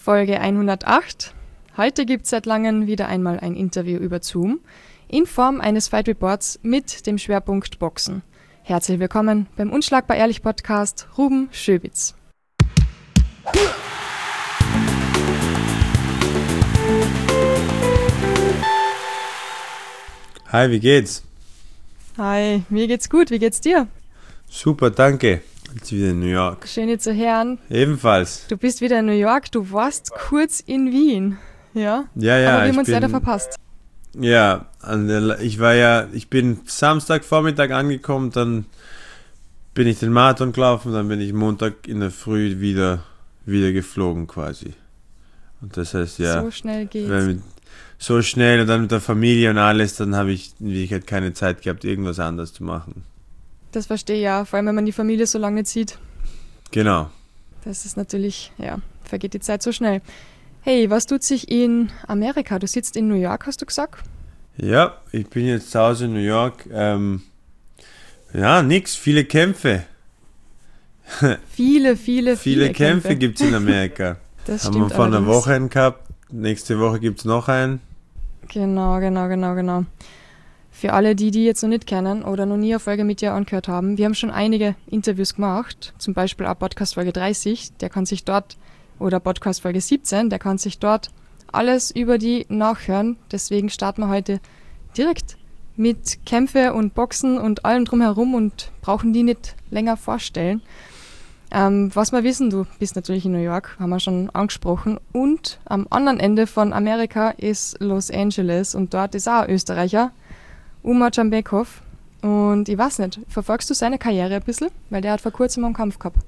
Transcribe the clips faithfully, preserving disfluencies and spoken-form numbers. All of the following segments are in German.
Folge hundertacht. Heute gibt es seit langem wieder einmal ein Interview über Zoom in Form eines Fight Reports mit dem Schwerpunkt Boxen. Herzlich willkommen beim Unschlagbar Ehrlich Podcast, Ruben Schöbitz. Hi, wie geht's? Hi, mir geht's gut, wie geht's dir? Super, danke. Jetzt wieder in New York. Schön, dich zu hören. Ebenfalls. Du bist wieder in New York, du warst kurz in Wien, ja? Ja, ja. Aber wir haben ich uns bin, leider verpasst. Ja, ich war ja, ich bin Samstagvormittag angekommen, dann bin ich den Marathon gelaufen, dann bin ich Montag in der Früh wieder, wieder geflogen quasi. Und das heißt ja, so schnell geht's. Mit, so schnell und dann mit der Familie und alles, dann habe ich in Wirklichkeit keine Zeit gehabt, irgendwas anderes zu machen. Das verstehe ich ja, vor allem wenn man die Familie so lange nicht sieht. Genau. Das ist natürlich, ja, vergeht die Zeit so schnell. Hey, was tut sich in Amerika? Du sitzt in New York, hast du gesagt? Ja, ich bin jetzt zu Hause in New York. Ähm, ja, nix, viele Kämpfe. Viele, viele, viele, viele Kämpfe, Kämpfe. gibt es in Amerika. Das Haben stimmt wir vor einer allerdings. Woche einen gehabt, nächste Woche gibt es noch einen. Genau, genau, genau, genau. Für alle, die die jetzt noch nicht kennen oder noch nie eine Folge mit dir angehört haben, wir haben schon einige Interviews gemacht, zum Beispiel auch Podcast Folge dreißig, der kann sich dort, oder Podcast Folge siebzehn, der kann sich dort alles über die nachhören. Deswegen starten wir heute direkt mit Kämpfe und Boxen und allem drumherum und brauchen die nicht länger vorstellen. Ähm, was wir wissen, du bist natürlich in New York, haben wir schon angesprochen. Und am anderen Ende von Amerika ist Los Angeles und dort ist auch ein Österreicher, Umar Jambekov. Und ich weiß nicht, verfolgst du seine Karriere ein bisschen? Weil der hat vor kurzem einen Kampf gehabt.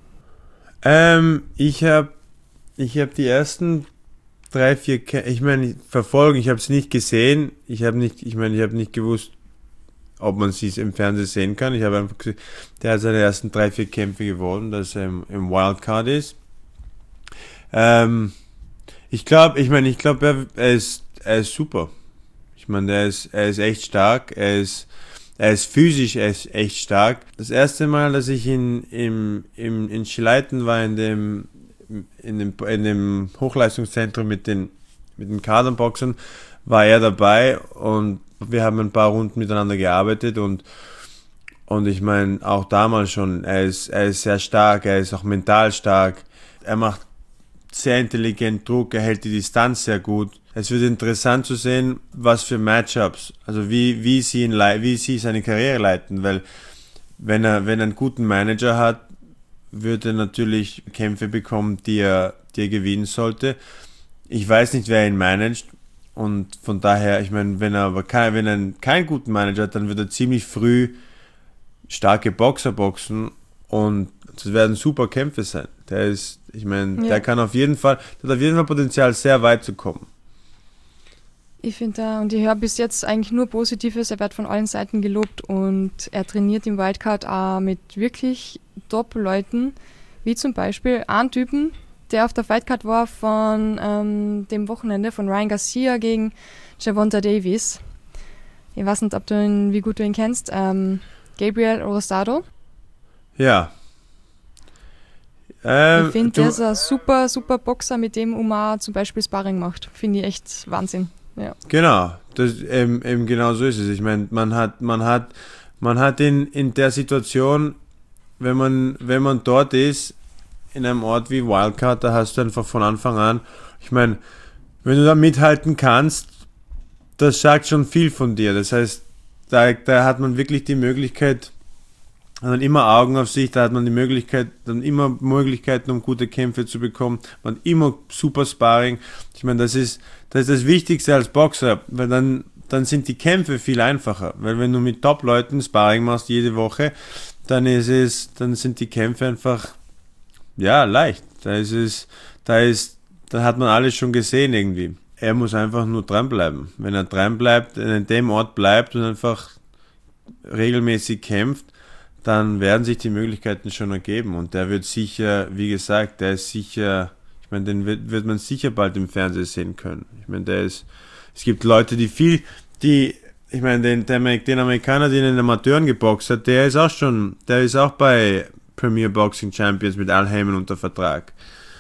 Ähm, ich habe ich hab die ersten drei, vier, Kä- ich meine, verfolgen, ich habe es nicht gesehen. Ich habe nicht, ich meine, ich habe nicht gewusst, ob man sie im Fernsehen sehen kann. Ich habe einfach gesehen, der hat seine ersten drei, vier Kämpfe gewonnen, dass er im, im Wildcard ist. Ähm, ich glaube, ich meine, ich glaube, er, er ist, er ist super. Ich meine, er ist, er ist echt stark. Er ist, er ist physisch, er ist echt stark. Das erste Mal, dass ich in, im, im, in Schleiten war, in dem, in dem, in dem Hochleistungszentrum mit den, mit den Kaderboxern, war er dabei und wir haben ein paar Runden miteinander gearbeitet und, und ich meine, auch damals schon, er ist, er ist sehr stark, er ist auch mental stark, er macht sehr intelligent Druck, er hält die Distanz sehr gut. Es wird interessant zu sehen, was für Matchups, also wie, wie sie ihn, wie sie seine Karriere leiten, weil wenn er, wenn er einen guten Manager hat, wird er natürlich Kämpfe bekommen, die er, die er gewinnen sollte. Ich weiß nicht, wer ihn managt. Und von daher, ich meine, wenn er aber kein, wenn er keinen guten Manager hat, dann wird er ziemlich früh starke Boxer boxen und das werden super Kämpfe sein. Der ist, ich meine, Ja. der kann auf jeden Fall, der hat auf jeden Fall Potenzial, sehr weit zu kommen. Ich finde da, und ich höre bis jetzt eigentlich nur Positives, er wird von allen Seiten gelobt und er trainiert im Wildcard auch mit wirklich Top-Leuten, wie zum Beispiel einen Typen, der auf der Fightcard war von ähm, dem Wochenende von Ryan Garcia gegen Gervonta Davis. Ich weiß nicht, ob du ihn, wie gut du ihn kennst. Ähm, Gabriel Rosado. Ja. Ähm, ich finde, du- der ist ein super, super Boxer, mit dem Umar zum Beispiel Sparring macht. Finde ich echt Wahnsinn. Ja. Genau, das, eben, eben genau so ist es. Ich meine, man hat, man hat, man hat in, in der Situation, wenn man, wenn man dort ist, in einem Ort wie Wildcard, da hast du einfach von Anfang an, ich meine, wenn du da mithalten kannst, das sagt schon viel von dir. Das heißt, da, da hat man wirklich die Möglichkeit, hat man immer Augen auf sich, da hat man die Möglichkeit, dann immer Möglichkeiten, um gute Kämpfe zu bekommen, man hat immer super Sparring. Ich meine, das ist, das ist das Wichtigste als Boxer, weil dann, dann sind die Kämpfe viel einfacher, weil wenn du mit Top-Leuten Sparring machst jede Woche, dann ist es, dann sind die Kämpfe einfach, ja, leicht. Da ist es, da ist, da hat man alles schon gesehen irgendwie. Er muss einfach nur dranbleiben. Wenn er dranbleibt, in dem Ort bleibt und einfach regelmäßig kämpft, dann werden sich die Möglichkeiten schon ergeben. Und der wird sicher, wie gesagt, der ist sicher, ich meine, den wird, wird man sicher bald im Fernsehen sehen können. Ich meine, der ist, es gibt Leute, die viel, die, ich meine, den, der, den Amerikaner, den in den Amateuren geboxt hat, der ist auch schon, der ist auch bei Premier Boxing Champions mit Al Haymon unter Vertrag.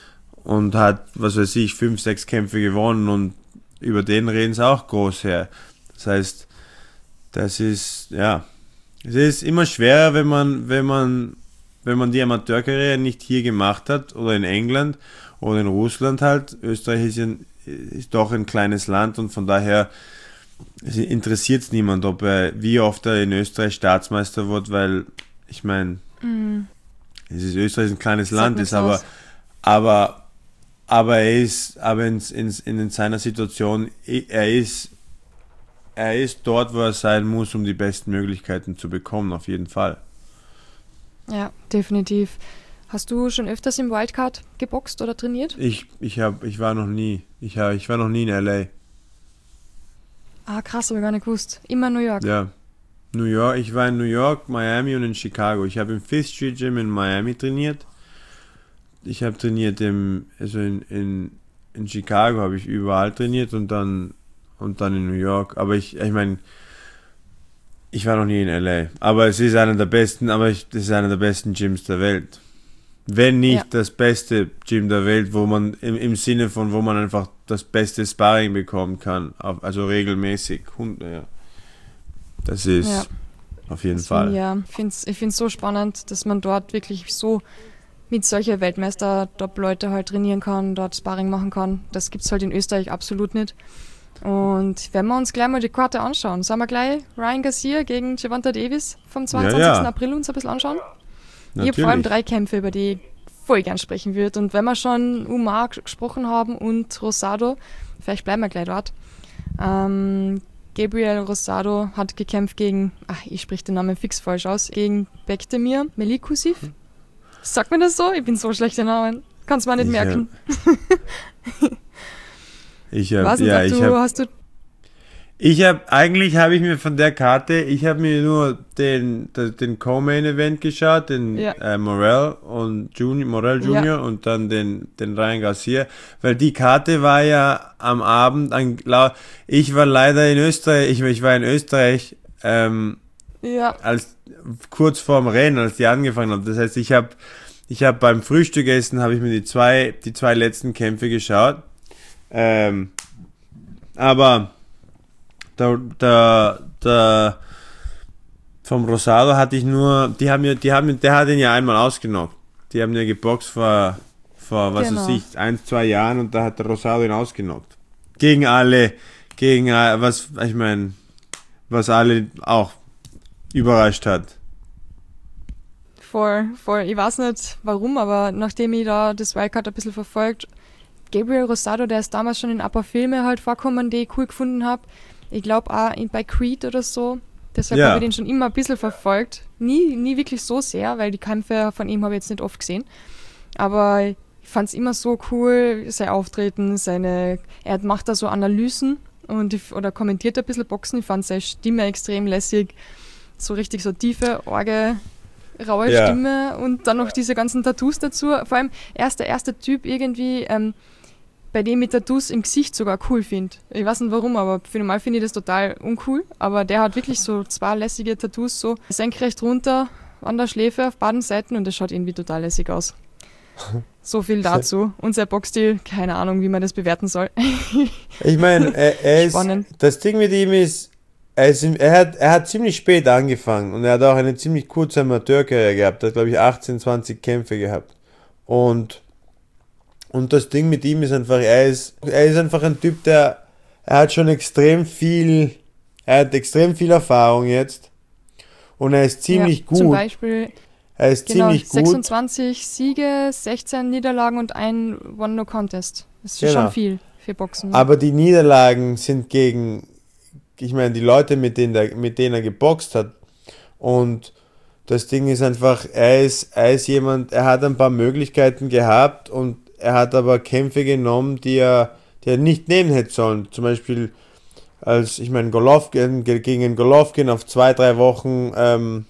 und hat, was weiß ich, fünf, sechs Kämpfe gewonnen und über den reden sie auch groß her. Das heißt, das ist, ja, es ist immer schwerer, wenn man, wenn man, wenn man die Amateurkarriere nicht hier gemacht hat oder in England oder in Russland halt. Österreich ist, ein, ist doch ein kleines Land und von daher interessiert es niemand, ob er, wie oft er in Österreich Staatsmeister wird, weil, ich meine, mm. es ist Österreich ist ein kleines Sag Land, ist aber, aber, aber er ist, aber in, in, in seiner Situation, er ist, er ist dort, wo er sein muss, um die besten Möglichkeiten zu bekommen, auf jeden Fall. Ja, definitiv. Hast du schon öfters im Wildcard geboxt oder trainiert? Ich, ich hab, ich war noch nie, ich, hab, ich war noch nie in L A. Ah, krass, habe ich gar nicht gewusst. Immer New York. Ja, New York. Ich war in New York, Miami und in Chicago. Ich habe im Fifth Street Gym in Miami trainiert. Ich habe trainiert im, also in, in, in Chicago habe ich überall trainiert und dann und dann in New York. Aber ich, ich meine, ich war noch nie in L A. Aber es ist einer der besten, aber ich, das ist einer der besten Gyms der Welt. Wenn nicht ja. das beste Gym der Welt, wo man im, im Sinne von, wo man einfach das beste Sparring bekommen kann, auf, also regelmäßig. Ja. Das ist ja. auf jeden das Fall. Ja, ich finde es ich find's so spannend, dass man dort wirklich so mit solchen Weltmeister-Top-Leute halt trainieren kann, dort Sparring machen kann. Das gibt es halt in Österreich absolut nicht. Und wenn wir uns gleich mal die Karte anschauen, sollen wir gleich Ryan Garcia gegen Gervonta Davis vom zweiundzwanzigsten Ja, ja. April uns ein bisschen anschauen? Natürlich. Ich habe vor allem drei Kämpfe, über die ich voll gern sprechen würde. Und wenn wir schon Umar gesprochen haben und Rosado, vielleicht bleiben wir gleich dort. Ähm, Gabriel Rosado hat gekämpft gegen, ach, ich spreche den Namen fix falsch aus, gegen Bektemir Melikuziev. Sagt man das so? Ich bin so schlecht in Namen. Kannst du mir nicht ich merken. Hab, ich habe, Was ja, du, ich habe, hast du ich habe, eigentlich habe ich mir von der Karte, ich habe mir nur den, den, den Co-Main-Event geschaut, den ja. äh, Morel und Junior, Morel Junior Ja. und dann den, den Ryan Garcia, weil die Karte war ja am Abend, an, ich war leider in Österreich, ich, ich war in Österreich, ähm, ja. als kurz vorm Rennen, als die angefangen haben. Das heißt, ich habe, ich habe beim Frühstückessen habe ich mir die zwei, die zwei letzten Kämpfe geschaut, ähm, aber Der, der, der vom Rosado hatte ich nur, die haben ja, die haben, der hat ihn ja einmal ausgenockt. Die haben ja geboxt vor, vor was genau. weiß ich, ein, zwei Jahren und da hat der Rosado ihn ausgenockt. Gegen alle, gegen, was, ich meine, was alle auch überrascht hat. Voll, voll. Ich weiß nicht warum, aber nachdem ich da das Wildcard ein bisschen verfolgt, Gabriel Rosado, der ist damals schon in ein paar Filme halt vorkommen, die ich cool gefunden habe. Ich glaube auch bei Creed oder so. Deshalb ja. habe ich den schon immer ein bisschen verfolgt. Nie, nie wirklich so sehr, weil die Kämpfe von ihm habe ich jetzt nicht oft gesehen. Aber ich fand es immer so cool, sein Auftreten, seine, er macht da so Analysen und ich, oder kommentiert ein bisschen Boxen. Ich fand seine Stimme extrem lässig. So richtig so tiefe, orge, raue ja. Stimme und dann noch diese ganzen Tattoos dazu. Vor allem, er ist der erste Typ irgendwie, ähm, bei dem ich Tattoos im Gesicht sogar cool finde. Ich weiß nicht warum, aber für normal finde ich das total uncool. Aber der hat wirklich so zwei lässige Tattoos, so senkrecht runter an der Schläfe auf beiden Seiten und das schaut irgendwie total lässig aus. So viel dazu. Und sein Boxstil, keine Ahnung, wie man das bewerten soll. Ich meine, er, er ist, das Ding mit ihm ist, er, ist, er, hat, er hat ziemlich spät angefangen und er hat auch eine ziemlich kurze Amateurkarriere gehabt. Er hat, glaube ich, achtzehn, zwanzig Kämpfe gehabt. Und Und das Ding mit ihm ist einfach, er ist, er ist einfach ein Typ, der, er hat schon extrem viel, er hat extrem viel Erfahrung jetzt. Und er ist ziemlich ja, gut. Zum Beispiel, er ist genau, ziemlich gut. sechsundzwanzig Siege, sechzehn Niederlagen und ein One-No-Contest. Das ist genau. schon viel für Boxen. Aber die Niederlagen sind gegen, ich meine, die Leute, mit denen, der, mit denen er geboxt hat. Und das Ding ist einfach, er ist, er ist jemand, er hat ein paar Möglichkeiten gehabt und er hat aber Kämpfe genommen, die er, die er nicht nehmen hätte sollen. Zum Beispiel, als, ich meine, Golovkin, gegen Golovkin auf zwei, drei Wochen ähm,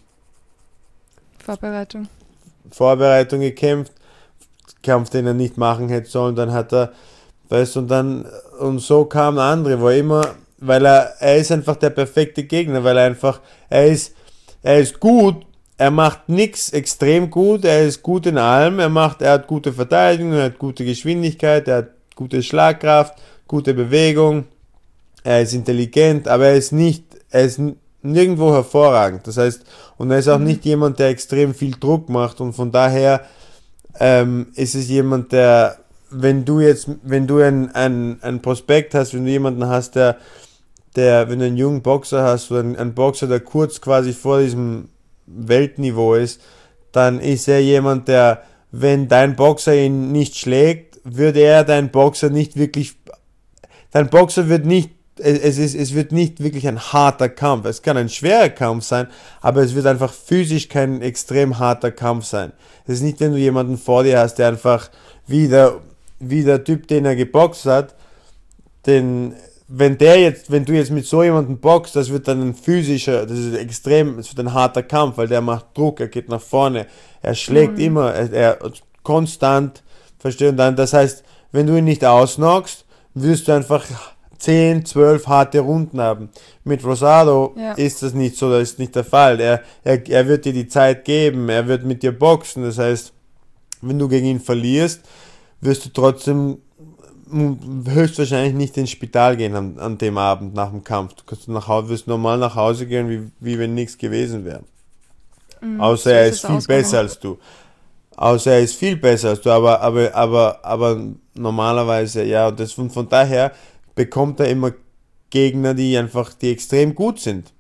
Vorbereitung. Vorbereitung gekämpft. Kampf, den er nicht machen hätte sollen. Dann hat er, weißt du, und dann, und so kamen andere, wo er immer, weil er, er ist einfach der perfekte Gegner, weil er einfach, er ist, er ist gut, er macht nichts extrem gut, er ist gut in allem, er macht, er hat gute Verteidigung, er hat gute Geschwindigkeit, er hat gute Schlagkraft, gute Bewegung, er ist intelligent, aber er ist nicht, er ist nirgendwo hervorragend. Das heißt, und er ist auch mhm. nicht jemand, der extrem viel Druck macht, und von daher ähm, ist es jemand, der, wenn du jetzt, wenn du ein, ein, ein Prospekt hast, wenn du jemanden hast, der, der, wenn du einen jungen Boxer hast, oder einen, einen Boxer, der kurz quasi vor diesem Weltniveau ist, dann ist er jemand, der, wenn dein Boxer ihn nicht schlägt, würde er dein Boxer nicht wirklich, dein Boxer wird nicht, es ist, es wird nicht wirklich ein harter Kampf. Es kann ein schwerer Kampf sein, aber es wird einfach physisch kein extrem harter Kampf sein. Es ist nicht, wenn du jemanden vor dir hast, der einfach wie der, wie der Typ, den er geboxt hat, den, wenn der jetzt, wenn du jetzt mit so jemandem boxt, das wird dann ein physischer, das ist extrem, es wird ein harter Kampf, weil der macht Druck, er geht nach vorne, er schlägt mhm. immer, er, er konstant, verstehst du, dann, das heißt, wenn du ihn nicht ausknockst, wirst du einfach zehn, zwölf harte Runden haben. Mit Rosado ja. ist das nicht so, das ist nicht der Fall. Er, er, er wird dir die Zeit geben, er wird mit dir boxen, das heißt, wenn du gegen ihn verlierst, wirst du trotzdem höchstwahrscheinlich nicht ins Spital gehen an, an dem Abend nach dem Kampf. Du kannst nach Hause, wirst normal nach Hause gehen, wie, wie wenn nichts gewesen wäre. Mhm, Außer so er ist, ist viel besser als du. Außer er ist viel besser als du, aber, aber, aber, aber normalerweise, ja, das von, von daher bekommt er immer Gegner, die einfach, die extrem gut sind.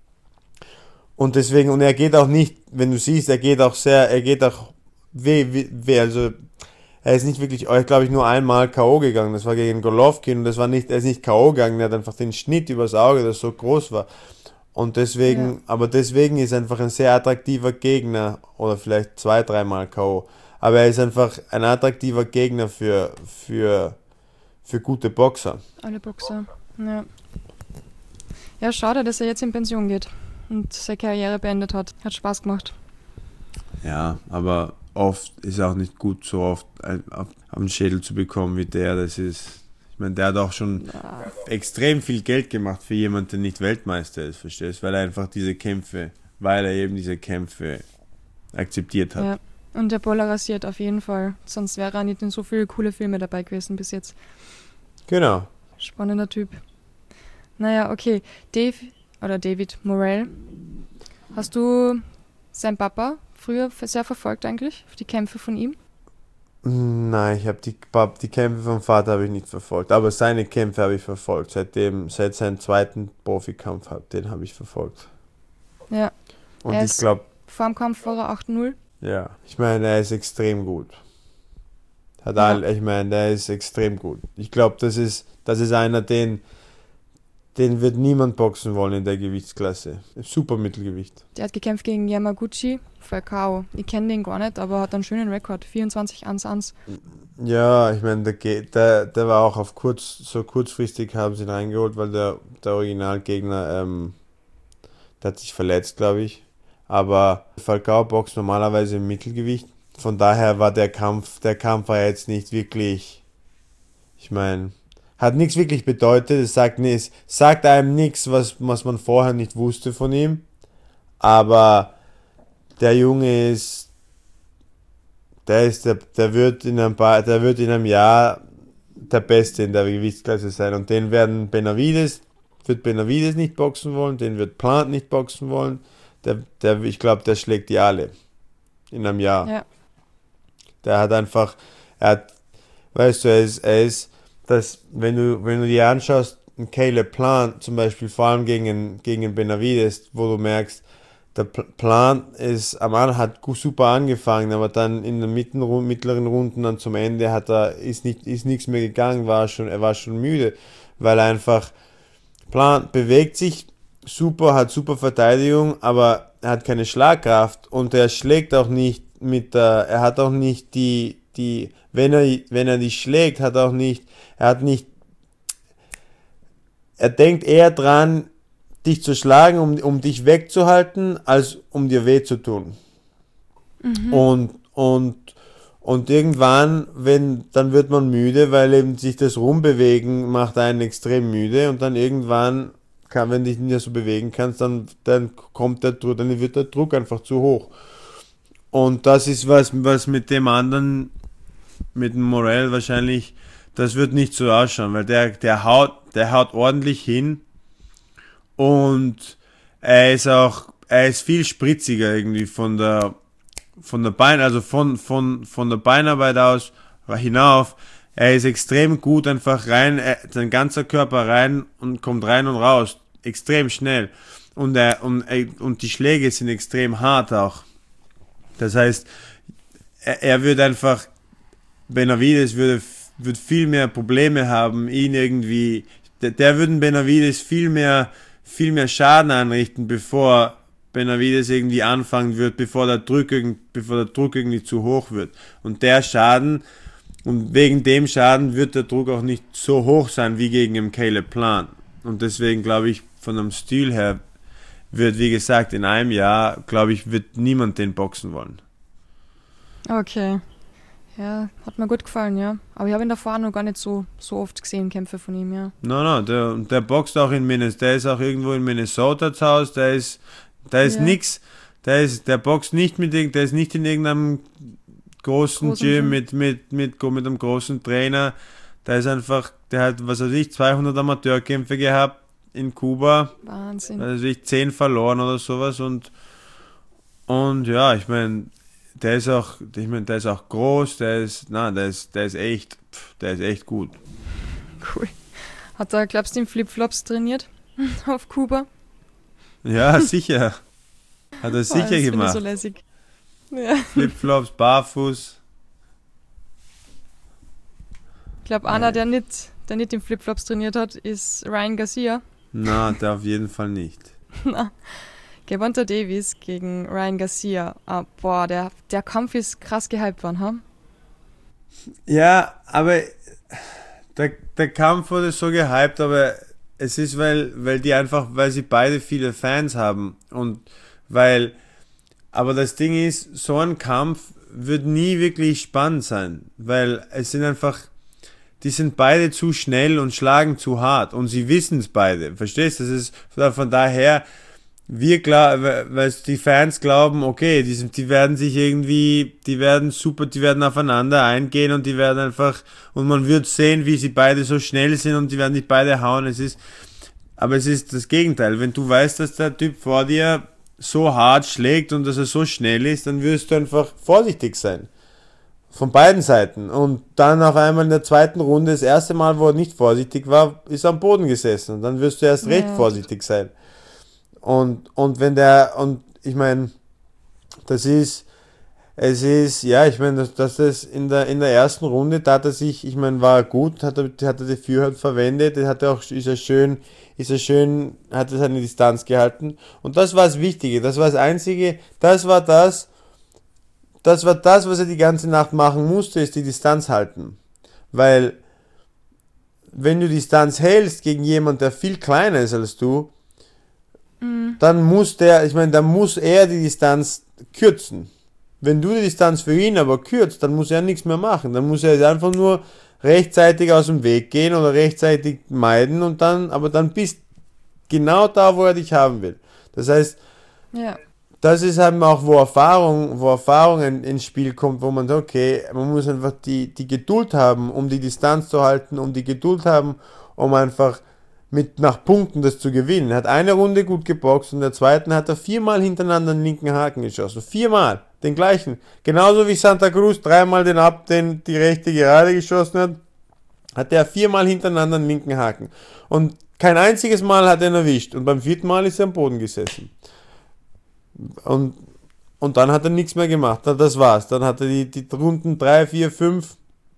Und deswegen, und er geht auch nicht, wenn du siehst, er geht auch sehr, er geht auch, weh, weh, weh also, er ist nicht wirklich, glaube ich, nur einmal K O gegangen, das war gegen Golovkin, und das war nicht, er ist nicht K O gegangen, er hat einfach den Schnitt übers Auge, das so groß war. Und deswegen, ja. aber deswegen ist er einfach ein sehr attraktiver Gegner, oder vielleicht zwei, dreimal K O. Aber er ist einfach ein attraktiver Gegner für, für, für gute Boxer. Alle Boxer, ja. Ja, schade, dass er jetzt in Pension geht und seine Karriere beendet hat. Hat Spaß gemacht. Ja, aber oft ist auch nicht gut, so oft auf den Schädel zu bekommen wie der. Das ist, ich meine, der hat auch schon ja. extrem viel Geld gemacht für jemanden, der nicht Weltmeister ist, verstehst du? Weil er einfach diese Kämpfe, weil er eben diese Kämpfe akzeptiert hat. Ja, und der polarisiert auf jeden Fall. Sonst wäre er nicht in so viele coole Filme dabei gewesen bis jetzt. Genau. Spannender Typ. Naja, okay. Dave, oder David Morrell, hast du seinen Papa früher sehr verfolgt eigentlich, die Kämpfe von ihm? Nein, ich habe die, die Kämpfe vom Vater habe ich nicht verfolgt, aber seine Kämpfe habe ich verfolgt, seitdem, seit seinem zweiten Profikampf, den habe ich verfolgt. Ja. Und er ich glaube, vor dem Kampf war er acht null. Ja, ich meine, er ist extrem gut. Hat ja. all, ich meine, der ist extrem gut. Ich glaube, das ist, das ist einer, den, den wird niemand boxen wollen in der Gewichtsklasse. Super Mittelgewicht. Der hat gekämpft gegen Yamaguchi für K O. Ich kenne den gar nicht, aber hat einen schönen Rekord. vierundzwanzig eins eins. Ja, ich meine, der, der, der war auch auf kurz, so kurzfristig haben sie ihn reingeholt, weil der, der Originalgegner, ähm, der hat sich verletzt, glaube ich. Aber Falcao boxt normalerweise im Mittelgewicht. Von daher war der Kampf, der Kampf war jetzt nicht wirklich, ich meine, hat nichts wirklich bedeutet. Es sagt, es sagt einem nichts, was, was man vorher nicht wusste von ihm. Aber der Junge ist, der ist, der, der wird in ein paar, der wird in einem Jahr der Beste in der Gewichtsklasse sein. Und den werden Benavides, wird Benavides nicht boxen wollen, den wird Plant nicht boxen wollen. Der, der, ich glaube, der schlägt die alle in einem Jahr. Ja. Der hat einfach, er hat, weißt du, er ist, er ist, das, wenn du, wenn du dir anschaust, ein Caleb Plant zum Beispiel, vor allem gegen, gegen Benavides, wo du merkst, der Plant ist, am Anfang hat super angefangen, aber dann in den mittleren, mittleren Runden, dann zum Ende hat er, ist nicht, ist nichts mehr gegangen, war schon, er war schon müde, weil er einfach, Plant bewegt sich super, hat super Verteidigung, aber er hat keine Schlagkraft und er schlägt auch nicht mit der, er hat auch nicht die, die, wenn er, wenn er dich schlägt, hat auch nicht, er hat nicht, er denkt eher dran, dich zu schlagen, um, um dich wegzuhalten, als um dir weh zu tun. Mhm. Und, und, und irgendwann, wenn, dann wird man müde, weil eben sich das Rumbewegen macht einen extrem müde und dann irgendwann kann, wenn du dich nicht mehr so bewegen kannst, dann, dann kommt der Druck, dann wird der Druck einfach zu hoch. Und das ist was, was mit dem anderen, mit dem Morel wahrscheinlich, das wird nicht so ausschauen, weil der, der haut, der haut ordentlich hin und er ist auch, er ist viel spritziger irgendwie von der, von der Bein, also von, von, von der Beinarbeit aus hinauf. Er ist extrem gut einfach rein, er, sein ganzer Körper rein und kommt rein und raus, extrem schnell. Und er, und, und die Schläge sind extrem hart auch. Das heißt, er, er wird einfach, Benavides würde, wird viel mehr Probleme haben, ihn irgendwie, der, der würde Benavides viel mehr, viel mehr Schaden anrichten, bevor Benavides irgendwie anfangen wird, bevor der Druck, bevor der Druck irgendwie zu hoch wird. Und der Schaden, und wegen dem Schaden wird der Druck auch nicht so hoch sein wie gegen den Caleb Plant. Und deswegen glaube ich, von dem Stil her, wird, wie gesagt, in einem Jahr, glaube ich, wird niemand den boxen wollen. Okay. Ja, hat mir gut gefallen, ja. Aber ich habe ihn davor noch gar nicht so, so oft gesehen, Kämpfe von ihm, ja. No, no, der, der boxt auch in Minnesota, der ist auch irgendwo in Minnesota zu Hause, der ist, der ist ja. nix, der ist, der boxt nicht mit, der ist nicht in irgendeinem großen, großen Gym, Gym. Mit, mit, mit, mit einem großen Trainer, der ist einfach, der hat, was weiß ich, zweihundert Amateurkämpfe gehabt in Kuba. Wahnsinn. Also ich zehn verloren oder sowas und und ja, ich meine, der ist auch, ich meine, der ist auch groß, der ist, na, der ist, der ist echt, der ist echt gut. Cool. Hat er, glaubst du, in Flipflops trainiert auf Kuba? Ja, sicher. Hat er sicher oh, das gemacht. So lässig. Ja. Flipflops, barfuß. Ich glaube, einer, der nicht, der nicht in Flipflops trainiert hat, ist Ryan Garcia. Na, der auf jeden Fall nicht. Na, Gervonta Davis gegen Ryan Garcia. Ah, boah, der, der Kampf ist krass gehypt worden, ha? Ja, aber der, der Kampf wurde so gehypt, aber es ist, weil, weil die einfach, weil sie beide viele Fans haben und weil, aber das Ding ist, so ein Kampf wird nie wirklich spannend sein, weil es sind einfach, die sind beide zu schnell und schlagen zu hart und sie wissen es beide, verstehst du? Das ist von daher, wir klar, weil die Fans glauben, okay, die, sind, die werden sich irgendwie, die werden super, die werden aufeinander eingehen und die werden einfach, und man wird sehen, wie sie beide so schnell sind und die werden sich beide hauen, es ist, aber es ist das Gegenteil, wenn du weißt, dass der Typ vor dir so hart schlägt und dass er so schnell ist, dann wirst du einfach vorsichtig sein. Von beiden Seiten. Und dann auf einmal in der zweiten Runde, das erste Mal, wo er nicht vorsichtig war, ist er am Boden gesessen. Und dann wirst du erst recht ja. vorsichtig sein. Und, und wenn der, und ich meine, das ist, es ist, ja, ich meine, dass, dass das in der, in der ersten Runde, da hat er sich, ich meine, war er gut, hat er, hat er die Führhand verwendet, hat er auch, ist er schön, ist er schön, hat er seine Distanz gehalten. Und das war das Wichtige, das war das Einzige, das war das, das war das, was er die ganze Nacht machen musste, ist die Distanz halten. Weil, wenn du die Distanz hältst gegen jemanden, der viel kleiner ist als du, mhm. dann muss der, ich meine, dann muss er die Distanz kürzen. Wenn du die Distanz für ihn aber kürzt, dann muss er nichts mehr machen. Dann muss er einfach nur rechtzeitig aus dem Weg gehen oder rechtzeitig meiden und dann, aber dann bist genau da, wo er dich haben will. Das heißt, ja. das ist eben auch, wo Erfahrung, wo Erfahrung in, ins Spiel kommt, wo man sagt, okay, man muss einfach die, die Geduld haben, um die Distanz zu halten, um die Geduld haben, um einfach mit nach Punkten das zu gewinnen. Er hat eine Runde gut geboxt und in der zweiten hat er viermal hintereinander den linken Haken geschossen. Viermal. Den gleichen. Genauso wie Santa Cruz dreimal den ab, den die rechte gerade geschossen hat, hat er viermal hintereinander den linken Haken. Und kein einziges Mal hat er ihn erwischt. Und beim vierten Mal ist er am Boden gesessen. Und, und dann hat er nichts mehr gemacht. Das war's. Dann hat er die, die Runden drei, vier, fünf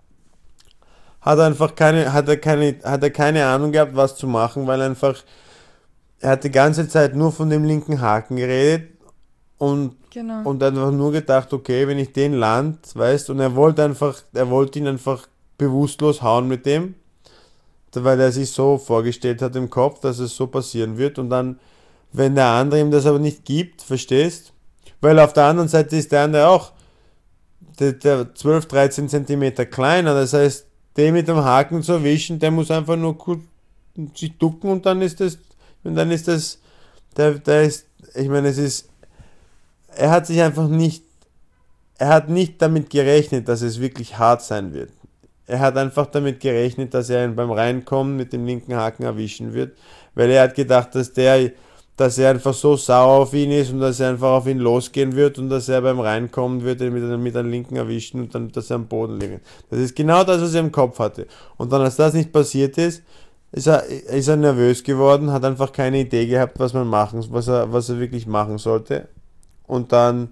hat er einfach keine, hat er keine, hat er keine Ahnung gehabt, was zu machen, weil einfach, er hat die ganze Zeit nur von dem linken Haken geredet und, genau. und einfach nur gedacht, okay, wenn ich den land, weißt, und er wollte einfach, er wollte ihn einfach bewusstlos hauen mit dem, weil er sich so vorgestellt hat im Kopf, dass es so passieren wird und dann, wenn der andere ihm das aber nicht gibt, verstehst? Weil auf der anderen Seite ist der andere auch der, der zwölf, dreizehn Zentimeter kleiner, das heißt, den mit dem Haken zu erwischen, der muss einfach nur kurz sich ducken und dann ist das, Und dann ist das, der, der ist, ich meine, es ist, er hat sich einfach nicht, er hat nicht damit gerechnet, dass es wirklich hart sein wird. Er hat einfach damit gerechnet, dass er ihn beim Reinkommen mit dem linken Haken erwischen wird, weil er hat gedacht, dass der, dass er einfach so sauer auf ihn ist und dass er einfach auf ihn losgehen wird und dass er beim Reinkommen wird, mit, mit einem linken erwischen und dann, dass er am Boden liegt. Das ist genau das, was er im Kopf hatte. Und dann, als das nicht passiert ist, ist er, ist er nervös geworden, hat einfach keine Idee gehabt, was man machen, was er, was er wirklich machen sollte. Und dann,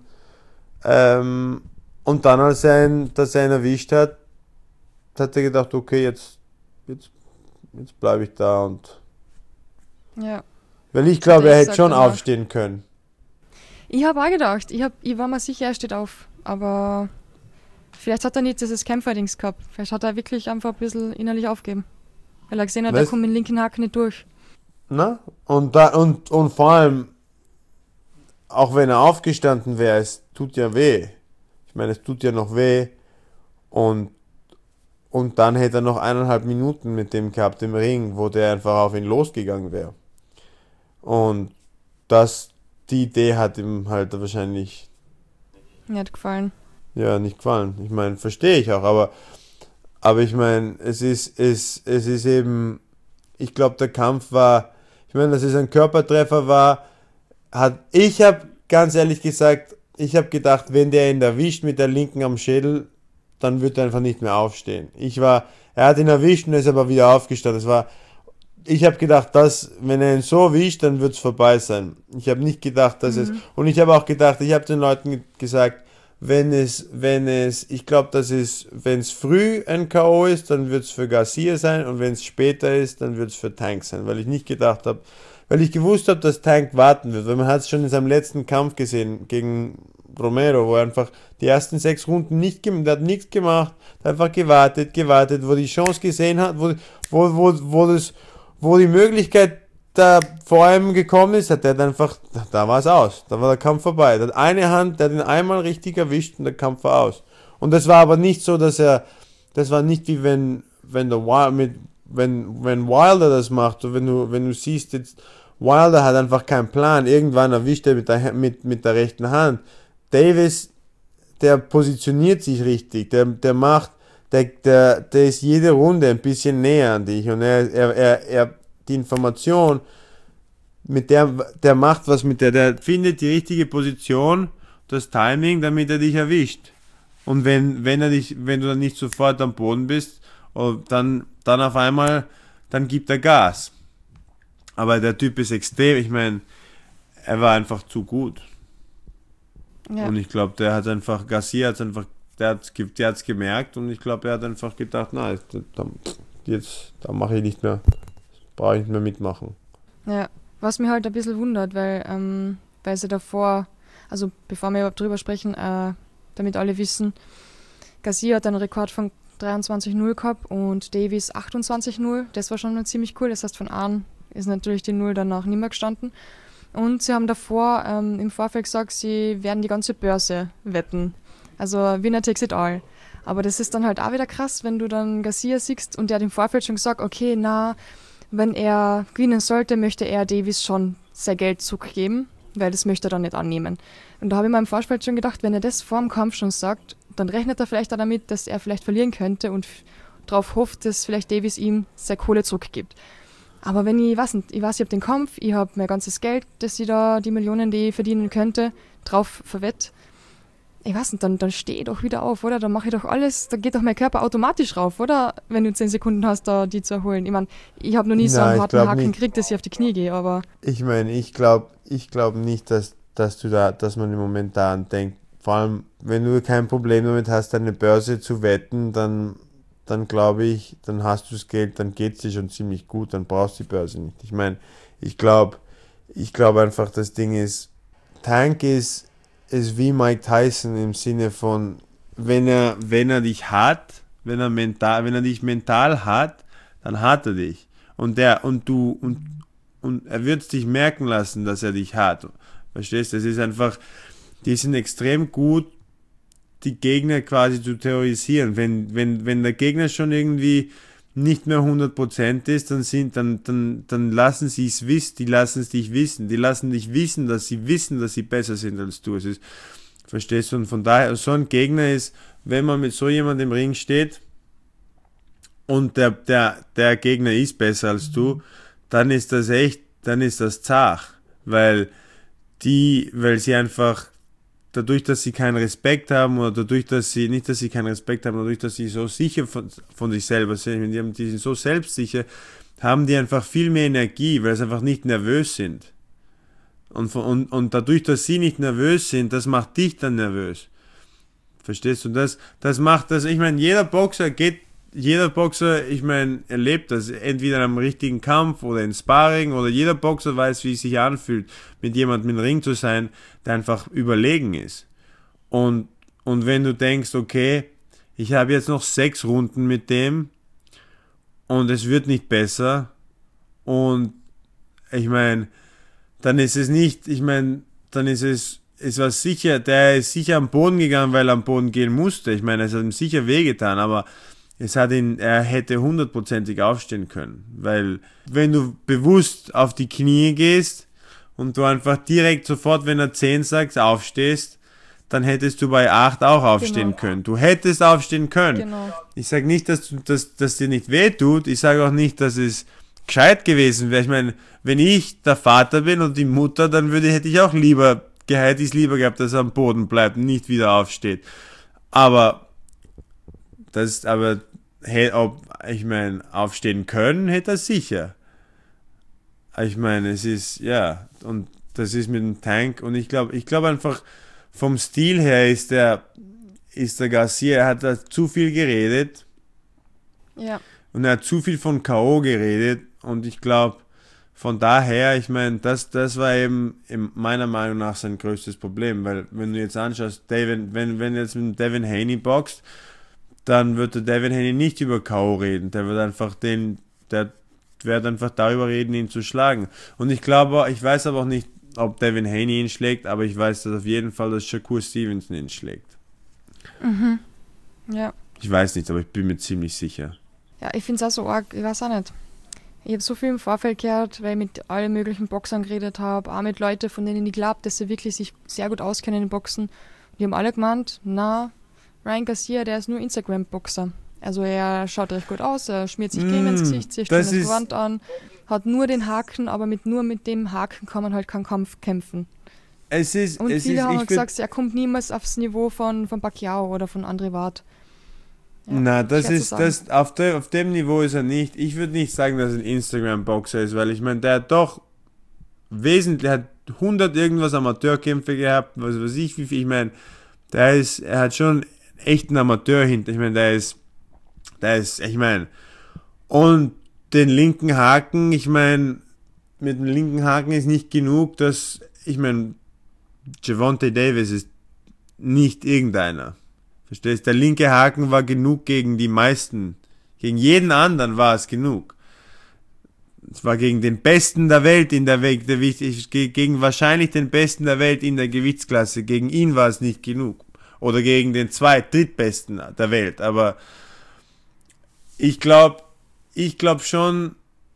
ähm, und dann, als er ihn, dass er ihn erwischt hat, hat er gedacht, okay, jetzt, jetzt, jetzt bleibe ich da und. Ja. Weil ich glaube, er hätte schon danach. aufstehen können. Ich habe auch gedacht, ich, hab, ich war mir sicher, er steht auf. Aber vielleicht hat er nicht dieses Kämpferdings gehabt. Vielleicht hat er wirklich einfach ein bisschen innerlich aufgegeben. Weil er gesehen hat, Weißt- er kommt mit dem linken Haken nicht durch. Na? Und, da, und, und vor allem, auch wenn er aufgestanden wäre, es tut ja weh. Ich meine, es tut ja noch weh. Und, und dann hätte er noch eineinhalb Minuten mit dem gehabt im Ring, wo der einfach auf ihn losgegangen wäre. Und das, die Idee hat ihm halt wahrscheinlich Mir hat gefallen. ja nicht gefallen. Ich meine, verstehe ich auch, aber, aber ich meine, es ist, es, es ist eben, ich glaube, der Kampf war, ich meine, dass es ein Körpertreffer war, hat, ich habe ganz ehrlich gesagt, ich habe gedacht, wenn der ihn erwischt mit der linken am Schädel, dann wird er einfach nicht mehr aufstehen. Ich war, er hat ihn erwischt und ist aber wieder aufgestanden. Es war, ich habe gedacht, dass, wenn er ihn so erwischt, dann wird es vorbei sein. Ich habe nicht gedacht, dass es, und ich habe auch gedacht, ich habe den Leuten gesagt, wenn es, wenn es, ich glaube, dass es, wenn es früh ein K O ist, dann wird es für Garcia sein und wenn es später ist, dann wird es für Tank sein, weil ich nicht gedacht habe, weil ich gewusst habe, dass Tank warten wird, weil man hat es schon in seinem letzten Kampf gesehen gegen Romero, wo er einfach die ersten sechs Runden nicht gemacht, der hat nichts gemacht, der hat einfach gewartet, gewartet, wo die Chance gesehen hat, wo, wo, wo, wo das, wo die Möglichkeit da vor ihm gekommen ist, hat er dann einfach, da war es aus, da war der Kampf vorbei. Der hat eine Hand, der hat ihn einmal richtig erwischt und der Kampf war aus. Und das war aber nicht so, dass er, das war nicht wie wenn, wenn der Wild, mit, wenn, wenn Wilder das macht, und wenn du, wenn du siehst jetzt, Wilder hat einfach keinen Plan, irgendwann erwischt er mit der, mit, mit der rechten Hand. Davis, der positioniert sich richtig, der, der macht, der, der, der ist jede Runde ein bisschen näher an dich und er, er, er, er die Information, mit der, der macht was mit der, der findet die richtige Position, das Timing, damit er dich erwischt. Und wenn, wenn er dich, wenn du dann nicht sofort am Boden bist, dann, dann auf einmal, dann gibt er Gas. Aber der Typ ist extrem, ich meine, er war einfach zu gut. Ja. Und ich glaube, der hat einfach, Garcia hat einfach, der hat es der hat's gemerkt und ich glaube, er hat einfach gedacht, nein, jetzt, da mache ich nicht mehr, brauche ich nicht mehr mitmachen. Ja, was mich halt ein bisschen wundert, weil, ähm, weil sie davor, also bevor wir überhaupt drüber sprechen, äh, damit alle wissen, Garcia hat einen Rekord von dreiundzwanzig null gehabt und Davis achtundzwanzig null, das war schon ziemlich cool, das heißt von Arn ist natürlich die Null danach nicht mehr gestanden. Und sie haben davor ähm, im Vorfeld gesagt, sie werden die ganze Börse wetten. Also Winner takes it all. Aber das ist dann halt auch wieder krass, wenn du dann Garcia siehst und der hat im Vorfeld schon gesagt, okay, na, wenn er gewinnen sollte, möchte er Davis schon sein Geld zurückgeben, weil das möchte er dann nicht annehmen. Und da habe ich mir im Vorfeld schon gedacht, wenn er das vor dem Kampf schon sagt, dann rechnet er vielleicht auch damit, dass er vielleicht verlieren könnte und f- darauf hofft, dass vielleicht Davis ihm seine Kohle zurückgibt. Aber wenn ich weiß nicht, ich weiß, ich habe den Kampf, ich habe mein ganzes Geld, das ich da, die Millionen, die ich verdienen könnte, drauf verwett. Ich weiß nicht, dann, dann stehe ich doch wieder auf, oder? Dann mache ich doch alles, da geht doch mein Körper automatisch rauf, oder? Wenn du zehn Sekunden hast, da die zu erholen. Ich meine, ich habe noch nie so Nein, einen ich harten glaub Haken nicht. gekriegt, dass ich auf die Knie gehe, aber Ich meine, ich glaube ich glaub nicht, dass, dass du da, dass man im Moment daran denkt. Vor allem, wenn du kein Problem damit hast, eine Börse zu wetten, dann, dann glaube ich, dann hast du das Geld, dann geht es dir schon ziemlich gut, dann brauchst du die Börse nicht. Ich meine, ich glaube, ich glaube einfach, das Ding ist, Tank ist, ist wie Mike Tyson im Sinne von, wenn er, wenn er dich hat, wenn er mental, wenn er dich mental hat, dann hat er dich. Und der, und du, und, und er wird es dich merken lassen, dass er dich hat. Verstehst du? Es ist einfach, die sind extrem gut, die Gegner quasi zu terrorisieren. Wenn, wenn, wenn der Gegner schon irgendwie nicht mehr hundert Prozent ist, dann sind, dann, dann, dann lassen sie es wissen, die lassen es dich wissen, die lassen dich wissen, dass sie wissen, dass sie besser sind als du. Es ist, verstehst du? Und von daher, so ein Gegner ist, wenn man mit so jemandem im Ring steht und der, der, der Gegner ist besser als du, dann ist das echt, dann ist das zart, weil die, weil sie einfach dadurch, dass sie keinen Respekt haben oder dadurch, dass sie, nicht, dass sie keinen Respekt haben, dadurch, dass sie so sicher von, von sich selber sind, die, haben, die sind so selbstsicher, haben die einfach viel mehr Energie, weil sie einfach nicht nervös sind. Und, und, und dadurch, dass sie nicht nervös sind, das macht dich dann nervös. Verstehst du? Das, das macht das, ich meine, jeder Boxer geht, jeder Boxer, ich meine, erlebt das, entweder in einem richtigen Kampf oder in Sparring, oder jeder Boxer weiß, wie es sich anfühlt, mit jemandem im Ring zu sein, der einfach überlegen ist. Und, und wenn du denkst, okay, ich habe jetzt noch sechs Runden mit dem und es wird nicht besser, und ich meine, dann ist es nicht, ich meine, dann ist es, es war sicher, der ist sicher am Boden gegangen, weil er am Boden gehen musste. Ich meine, es hat ihm sicher wehgetan, aber es hat ihn, er hätte hundertprozentig aufstehen können, weil wenn du bewusst auf die Knie gehst und du einfach direkt sofort, wenn er zehn sagt, aufstehst, dann hättest du bei acht auch aufstehen genau. können. Du hättest aufstehen können. Genau. Ich sage nicht, dass du, dass, dass dir nicht weh tut. Ich sage auch nicht, dass es gescheit gewesen wäre. Ich meine, wenn ich der Vater bin und die Mutter, dann würde, hätte ich auch lieber, hätte ich es lieber gehabt, dass er am Boden bleibt und nicht wieder aufsteht. Aber das, aber ob, ich meine, aufstehen können, hätte er sicher. Ich meine, es ist, ja, und das ist mit dem Tank, und ich glaube, ich glaube einfach, vom Stil her ist der, ist der Garcia, er hat da zu viel geredet. Ja. Und er hat zu viel von K O geredet, und ich glaube, von daher, ich meine, das, das war eben, eben meiner Meinung nach sein größtes Problem, weil wenn du jetzt anschaust, Devin, wenn, wenn jetzt mit Devin Haney boxt, dann wird der Devin Haney nicht über K O reden, der wird einfach den, der wird einfach darüber reden, ihn zu schlagen. Und ich glaube, ich weiß aber auch nicht, ob Devin Haney ihn schlägt, aber ich weiß dass auf jeden Fall, dass Shakur Stevenson ihn schlägt. Mhm. Ja. Ich weiß nicht, aber ich bin mir ziemlich sicher. Ja, ich finde es auch so arg, ich weiß auch nicht. Ich habe so viel im Vorfeld gehört, weil ich mit allen möglichen Boxern geredet habe, auch mit Leuten, von denen ich glaube, dass sie wirklich sich sehr gut auskennen in Boxen. Die haben alle gemeint, na, Ryan Garcia, der ist nur Instagram-Boxer. Also er schaut recht gut aus, er schmiert sich Creme mm, ins Gesicht, zieht das Gewand an, hat nur den Haken, aber mit nur mit dem Haken kann man halt keinen Kampf kämpfen. Es ist, Und es viele ist, haben ich gesagt, er kommt niemals aufs Niveau von, von Pacquiao oder von André Ward. Ja, na, das ist, das, auf, de, auf dem Niveau ist er nicht. Ich würde nicht sagen, dass er ein Instagram-Boxer ist, weil ich meine, der hat doch wesentlich, hat hundert irgendwas Amateurkämpfe gehabt, was weiß ich, wie viel, ich meine, der ist, er hat schon echt einen Amateur hinter, ich meine, der ist, der ist, ich meine, und den linken Haken, ich meine, mit dem linken Haken ist nicht genug, dass, ich meine, Gervonta Davis ist nicht irgendeiner. Verstehst? Der linke Haken war genug gegen die meisten. Gegen jeden anderen war es genug. Es war gegen den Besten der Welt in der Welt, der, gegen wahrscheinlich den Besten der Welt in der Gewichtsklasse. Gegen ihn war es nicht genug. Oder gegen den zweit-, drittbesten der Welt. Aber ich glaube, ich glaube schon,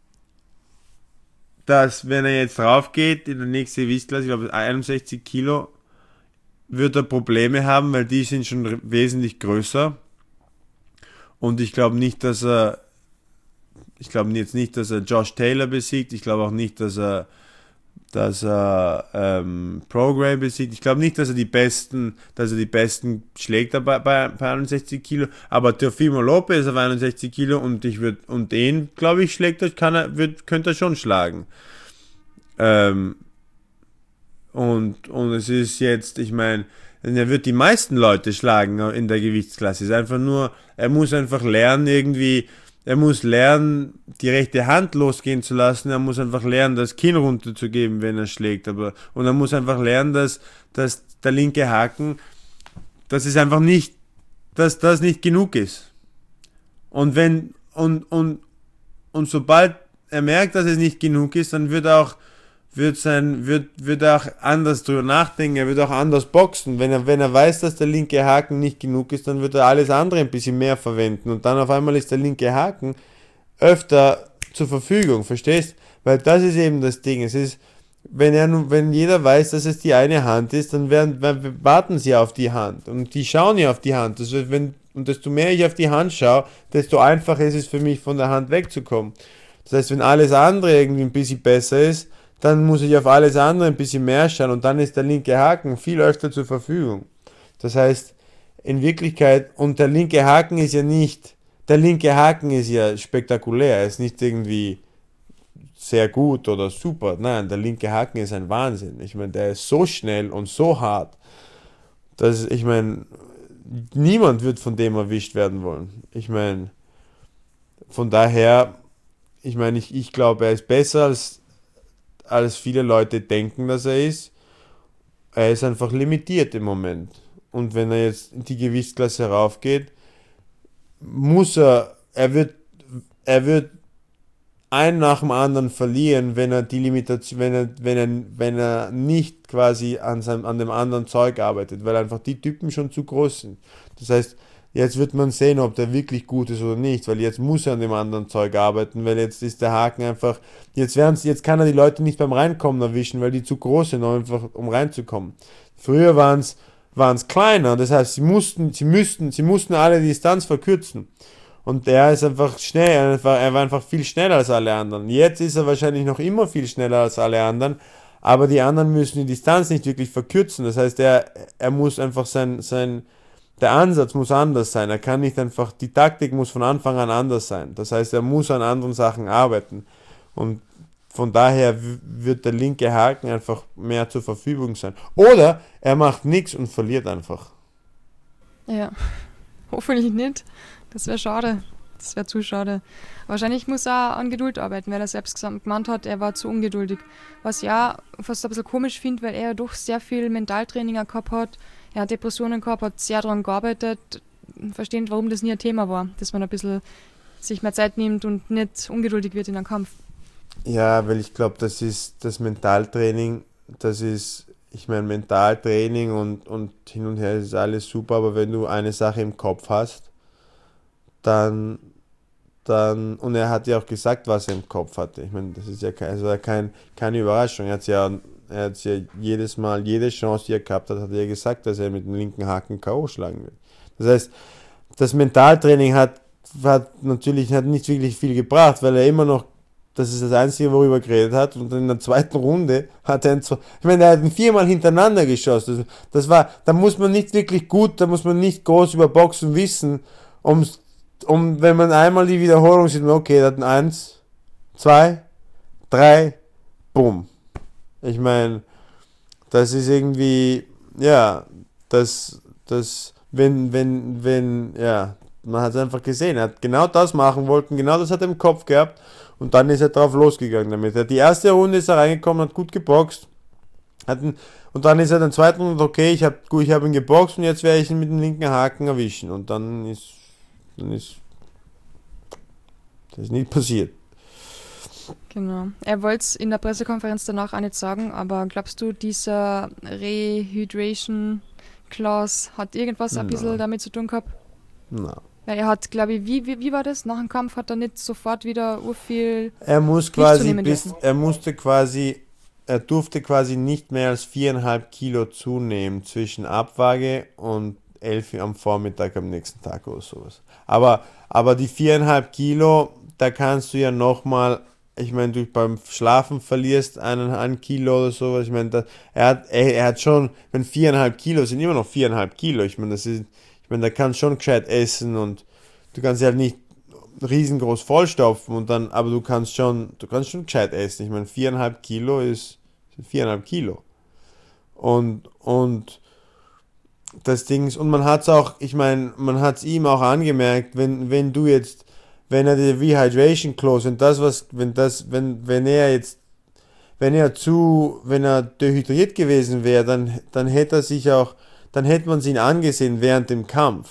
dass wenn er jetzt drauf geht in der nächsten Gewichtsklasse, ich glaube einundsechzig Kilo, wird er Probleme haben, weil die sind schon wesentlich größer. Und ich glaube nicht, dass er, ich glaube jetzt nicht, dass er Josh Taylor besiegt. Ich glaube auch nicht, dass er, dass er ähm, Prograis besiegt. Ich glaube nicht, dass er die besten, dass er die besten schlägt bei, bei, bei einundsechzig Kilo. Aber Teofimo Lopez auf einundsechzig Kilo und ich würde und den, glaube ich, schlägt er, kann er, wird, könnte er schon schlagen. Ähm, Und, und es ist jetzt, ich meine, er wird die meisten Leute schlagen in der Gewichtsklasse. Es ist einfach nur, er muss einfach lernen, irgendwie, er muss lernen, die rechte Hand losgehen zu lassen. Er muss einfach lernen, das Kinn runterzugeben, wenn er schlägt. Aber, und er muss einfach lernen, dass, dass der linke Haken, dass es einfach nicht, dass das nicht genug ist. Und wenn, und, und, und sobald er merkt, dass es nicht genug ist, dann wird er auch, wird sein, wird, wird er auch anders drüber nachdenken, er wird auch anders boxen. Wenn er, wenn er weiß, dass der linke Haken nicht genug ist, dann wird er alles andere ein bisschen mehr verwenden. Und dann auf einmal ist der linke Haken öfter zur Verfügung, verstehst? Weil das ist eben das Ding. Es ist, wenn er nun, wenn jeder weiß, dass es die eine Hand ist, dann werden, warten sie auf die Hand und die schauen ja auf die Hand. Das heißt, wenn, und desto mehr ich auf die Hand schaue, desto einfacher ist es für mich, von der Hand wegzukommen. Das heißt, wenn alles andere irgendwie ein bisschen besser ist, dann muss ich auf alles andere ein bisschen mehr schauen und dann ist der linke Haken viel öfter zur Verfügung. Das heißt, in Wirklichkeit, und der linke Haken ist ja nicht, der linke Haken ist ja spektakulär, er ist nicht irgendwie sehr gut oder super. Nein, der linke Haken ist ein Wahnsinn. Ich meine, der ist so schnell und so hart, dass, ich meine, niemand wird von dem erwischt werden wollen. Ich meine, von daher, ich meine, ich, ich glaube, er ist besser als, als viele Leute denken, dass er ist. Er ist einfach limitiert im Moment. Und wenn er jetzt in die Gewichtsklasse raufgeht, muss er, er wird, er wird einen nach dem anderen verlieren, wenn er die Limitation, wenn er, wenn er, wenn er nicht quasi an seinem, an dem anderen Zeug arbeitet, weil einfach die Typen schon zu groß sind. Das heißt, jetzt wird man sehen, ob der wirklich gut ist oder nicht, weil jetzt muss er an dem anderen Zeug arbeiten, weil jetzt ist der Haken einfach, jetzt werden's, jetzt kann er die Leute nicht beim Reinkommen erwischen, weil die zu groß sind, einfach um reinzukommen. Früher waren es waren es kleiner, das heißt, sie mussten, sie müssten, sie mussten alle die Distanz verkürzen. Und er ist einfach schnell, er war einfach viel schneller als alle anderen. Jetzt ist er wahrscheinlich noch immer viel schneller als alle anderen, aber die anderen müssen die Distanz nicht wirklich verkürzen. Das heißt, er, er muss einfach sein, sein, der Ansatz muss anders sein. Er kann nicht einfach, die Taktik muss von Anfang an anders sein. Das heißt, er muss an anderen Sachen arbeiten. Und von daher wird der linke Haken einfach mehr zur Verfügung sein. Oder er macht nichts und verliert einfach. Ja, hoffentlich nicht. Das wäre schade. Das wäre zu schade. Wahrscheinlich muss er an Geduld arbeiten, weil er selbst gemeint hat, er war zu ungeduldig. Was ich auch fast ein bisschen komisch finde, weil er ja doch sehr viel Mentaltraining gehabt hat. Er hat Depressionen gehabt, hat sehr daran gearbeitet. Verstehen, warum das nie ein Thema war. Dass man ein bisschen sich mehr Zeit nimmt und nicht ungeduldig wird in einem Kampf. Ja, weil ich glaube, das ist das Mentaltraining, das ist, ich meine, Mentaltraining und, und hin und her ist alles super, aber wenn du eine Sache im Kopf hast, dann, dann, und er hat ja auch gesagt, was er im Kopf hatte. Ich meine, das ist ja kein, also kein, keine Überraschung. Er hat ja, er hat ja jedes Mal, jede Chance, die er gehabt hat, hat er ja gesagt, dass er mit dem linken Haken K O schlagen will. Das heißt, das Mentaltraining hat, hat natürlich hat nicht wirklich viel gebracht, weil er immer noch, das ist das Einzige, worüber er geredet hat. Und in der zweiten Runde hat er einen, ich meine, er hat ihn viermal hintereinander geschossen. Das, das war, da muss man nicht wirklich gut, da muss man nicht groß über Boxen wissen, um, um, wenn man einmal die Wiederholung sieht, okay, da hat ein eins, zwei, drei, bumm. Ich meine, das ist irgendwie, ja, das, das, wenn, wenn, wenn, ja, man hat es einfach gesehen. Er hat genau das machen wollten, genau das hat er im Kopf gehabt. Und dann ist er drauf losgegangen damit. Die erste Runde ist er reingekommen, hat gut geboxt. Hat ihn, und dann ist er in der zweiten Runde, okay, ich habe ich hab ihn geboxt und jetzt werde ich ihn mit dem linken Haken erwischen. Und dann ist, dann ist, das ist nicht passiert. Genau. Er wollte es in der Pressekonferenz danach auch nicht sagen, aber glaubst du, dieser Rehydration Clause hat irgendwas ein bisschen damit zu tun gehabt? Nein. Ja, er hat, glaube ich, wie, wie, wie war das? Nach dem Kampf hat er nicht sofort wieder urviel. Er muss quasi bis, er musste quasi, er durfte quasi nicht mehr als viereinhalb Kilo zunehmen zwischen Abwaage und elf am Vormittag am nächsten Tag oder sowas. Aber, aber die viereinhalb Kilo, da kannst du ja nochmal, ich meine, du beim Schlafen verlierst einen, ein Kilo oder sowas. Ich meine, da, er hat, er, er hat schon, wenn viereinhalb Kilo sind immer noch viereinhalb Kilo. Ich meine, das ist, ich meine, da kannst du schon gescheit essen und du kannst ja halt nicht riesengroß vollstopfen und dann, aber du kannst schon, du kannst schon gescheit essen. Ich meine, viereinhalb Kilo ist, sind viereinhalb Kilo. Und, und das Ding ist, und man hat's auch, ich meine, man hat's ihm auch angemerkt, wenn, wenn du jetzt, wenn er die Rehydration Clause, wenn das was, wenn das, wenn, wenn er jetzt, wenn er zu, wenn er dehydriert gewesen wäre, dann, dann hätte er sich auch, dann hätte man es ihn angesehen während dem Kampf.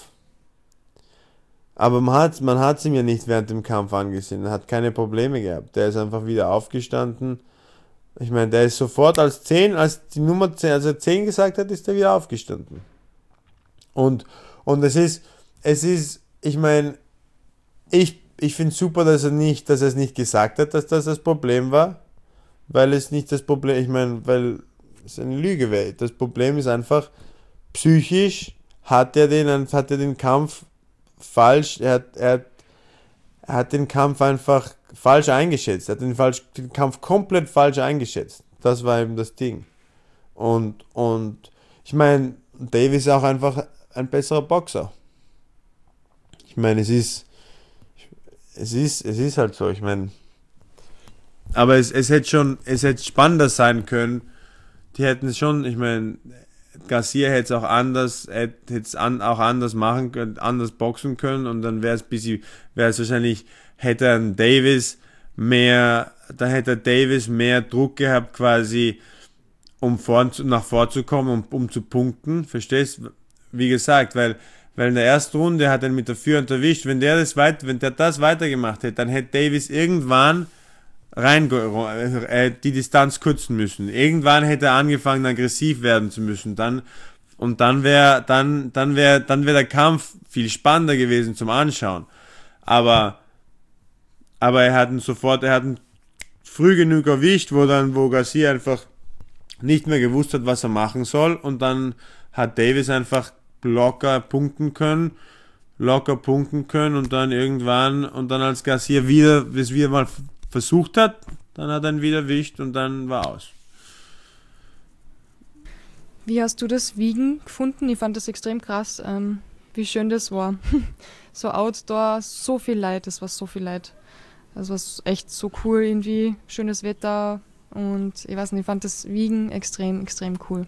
Aber man hat man hat es ihm ja nicht während dem Kampf angesehen. Er hat keine Probleme gehabt. Der ist einfach wieder aufgestanden. Ich meine, der ist sofort als zehn, als die Nummer zehn, als er zehn gesagt hat, ist er wieder aufgestanden. Und, und es ist, es ist, ich meine, ich, ich finde super, dass er nicht, dass er es nicht gesagt hat, dass das das Problem war, weil es nicht das Problem, ich meine, weil es eine Lüge wäre. Das Problem ist einfach, psychisch hat er den, hat er den Kampf falsch, er hat, er hat, er hat den Kampf einfach falsch eingeschätzt, er hat den, falsch, den Kampf komplett falsch eingeschätzt. Das war eben das Ding. Und, und ich meine, Davis ist auch einfach ein besserer Boxer. Ich meine, es ist, es ist, es ist halt so, ich meine, aber es, es hätte schon, es hätte spannender sein können. Die hätten es schon, ich meine, Garcia hätte es auch anders, hätte es an, auch anders machen können, anders boxen können und dann wäre es bisschen, wäre es wahrscheinlich, hätte ein Davis mehr, da hätte Davis mehr Druck gehabt quasi, um vor, nach vorzukommen, um, um zu punkten, verstehst? Wie gesagt, weil, weil in der ersten Runde hat er mit der Führhand erwischt, wenn der das weit, wenn der das weitergemacht hätte, dann hätte Davis irgendwann rein äh, die Distanz kürzen müssen. Irgendwann hätte er angefangen aggressiv werden zu müssen. Dann und dann wäre dann dann wäre dann wäre der Kampf viel spannender gewesen zum Anschauen. Aber aber er hat ihn sofort, er hat ihn früh genug erwischt, wo dann wo Garcia einfach nicht mehr gewusst hat, was er machen soll und dann hat Davis einfach locker punkten können, locker punkten können und dann irgendwann und dann als Garcia wieder es wieder mal versucht hat, dann hat er ihn wieder erwischt und dann war aus. Wie hast du das Wiegen gefunden? Ich fand das extrem krass, ähm, wie schön das war. So Outdoor, so viel Leid, es war so viel Leid. Das war echt so cool irgendwie, schönes Wetter und ich weiß nicht, ich fand das Wiegen extrem, extrem cool.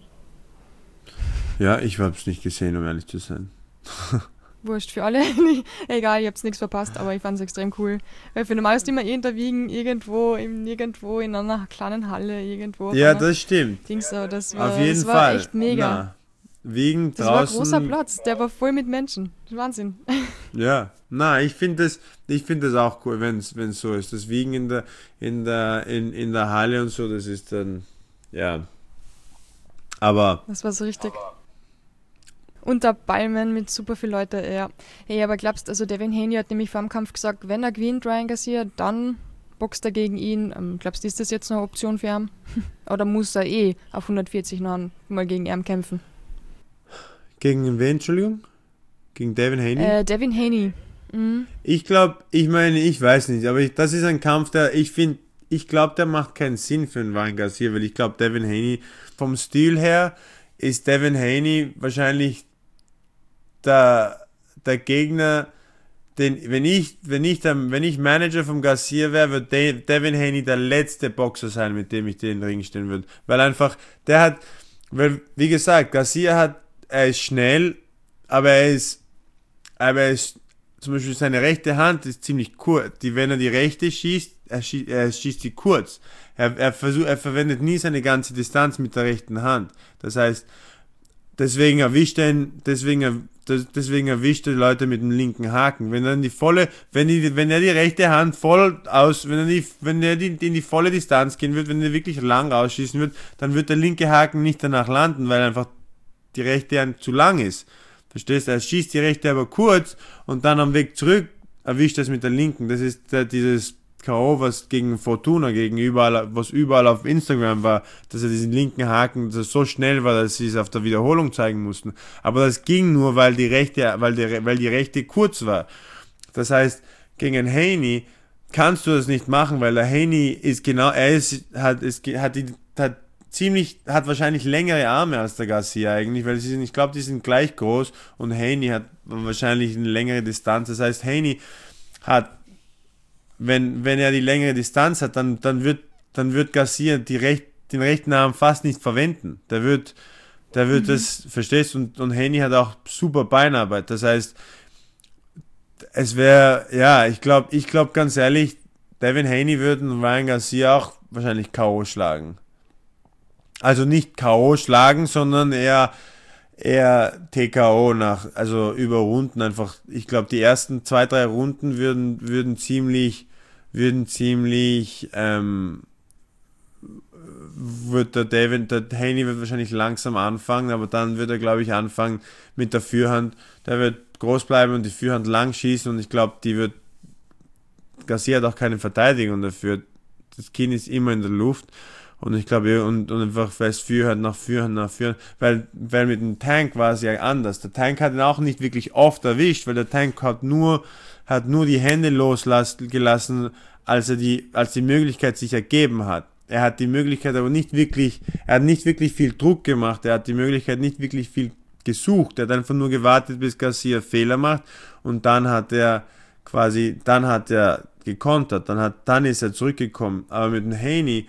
Ja, ich habe es nicht gesehen, um ehrlich zu sein. Wurscht für alle. Egal, ich hab's nichts verpasst, aber ich fand's extrem cool. Weil für normal ist immer irgendwer Wiegen irgendwo, in, irgendwo in einer kleinen Halle, irgendwo. Ja, das stimmt. Dings, aber das war, auf jeden das war Fall. echt mega. Na, Wiegen das draußen. war ein großer Platz, der war voll mit Menschen. Wahnsinn. Ja, na, ich finde das, ich finde das auch cool, wenn es so ist. Das Wiegen in der, in der, in, in der Halle und so, das ist dann, ja. Aber. Das war so richtig. Unter Palmen mit super vielen Leuten, ja. Hey, aber glaubst, also Devin Haney hat nämlich vor dem Kampf gesagt, wenn er gewinnt, Ryan Garcia, dann boxt er gegen ihn. Ähm, glaubst du, ist das jetzt noch eine Option für ihn? Oder muss er eh auf hundertvierzig noch mal gegen ihn kämpfen? Gegen wen, Entschuldigung? Gegen Devin Haney? Äh, Devin Haney. Mhm. Ich glaube, ich meine, ich weiß nicht, aber ich, das ist ein Kampf, der, ich finde, ich glaube, der macht keinen Sinn für einen Ryan Garcia, weil ich glaube, Devin Haney, vom Stil her, ist Devin Haney wahrscheinlich der, der Gegner, den, wenn ich, wenn ich, der, wenn ich Manager vom Garcia wäre, würde Devin Haney der letzte Boxer sein, mit dem ich den in den Ring stellen würde. Weil einfach, der hat, weil, wie gesagt, Garcia hat, er ist schnell, aber er ist, aber er ist, zum Beispiel seine rechte Hand ist ziemlich kurz. Die, wenn er die rechte schießt, er schießt, er schießt sie kurz. Er, er versucht, er verwendet nie seine ganze Distanz mit der rechten Hand. Das heißt, deswegen erwischt er ihn, deswegen, deswegen erwischt er Leute mit dem linken Haken. Wenn er die volle, wenn die, wenn er die rechte Hand voll aus, wenn er die, wenn er die, in die volle Distanz gehen wird, wenn er wirklich lang rausschießen wird, dann wird der linke Haken nicht danach landen, weil einfach die rechte Hand zu lang ist. Verstehst du? Er schießt die rechte aber kurz und dann am Weg zurück erwischt er es mit der linken. Das ist äh, dieses K O, was gegen Fortuna, gegen überall, was überall auf Instagram war, dass er diesen linken Haken, dass er so schnell war, dass sie es auf der Wiederholung zeigen mussten. Aber das ging nur, weil die rechte, weil die, weil die rechte kurz war. Das heißt, gegen einen Haney kannst du das nicht machen, weil der Haney ist genau, er ist, hat, ist, hat die, hat ziemlich, hat wahrscheinlich längere Arme als der Garcia eigentlich, weil sie sind, ich glaube, die sind gleich groß und Haney hat wahrscheinlich eine längere Distanz. Das heißt, Haney hat, wenn, wenn er die längere Distanz hat, dann, dann wird, dann wird Garcia die recht, den rechten Arm fast nicht verwenden. Der wird, der wird mhm. das, verstehst du? Und, und Haney hat auch super Beinarbeit. Das heißt, es wäre, ja, ich glaube, ich glaube ganz ehrlich, Devin Haney würde Ryan Garcia auch wahrscheinlich K O schlagen. Also nicht K O schlagen, sondern eher, eher T K O nach, also über Runden einfach. Ich glaube, die ersten zwei, drei Runden würden, würden ziemlich, würden ziemlich, ähm, wird der David, der Haney wird wahrscheinlich langsam anfangen, aber dann wird er, glaube ich, anfangen mit der Fürhand. Der wird groß bleiben und die Fürhand lang schießen und ich glaube, die wird, Garcia hat auch keine Verteidigung dafür. Das Kinn ist immer in der Luft. Und ich glaube, und, und einfach fest führen, nach führen, nach führen, weil, weil mit dem Tank war es ja anders. Der Tank hat ihn auch nicht wirklich oft erwischt, weil der Tank hat nur, hat nur die Hände losgelassen, als er die, als die Möglichkeit sich ergeben hat. Er hat die Möglichkeit aber nicht wirklich, er hat nicht wirklich viel Druck gemacht, er hat die Möglichkeit nicht wirklich viel gesucht, er hat einfach nur gewartet, bis Garcia Fehler macht und dann hat er quasi, dann hat er gekontert, dann hat, dann ist er zurückgekommen. Aber mit dem Haney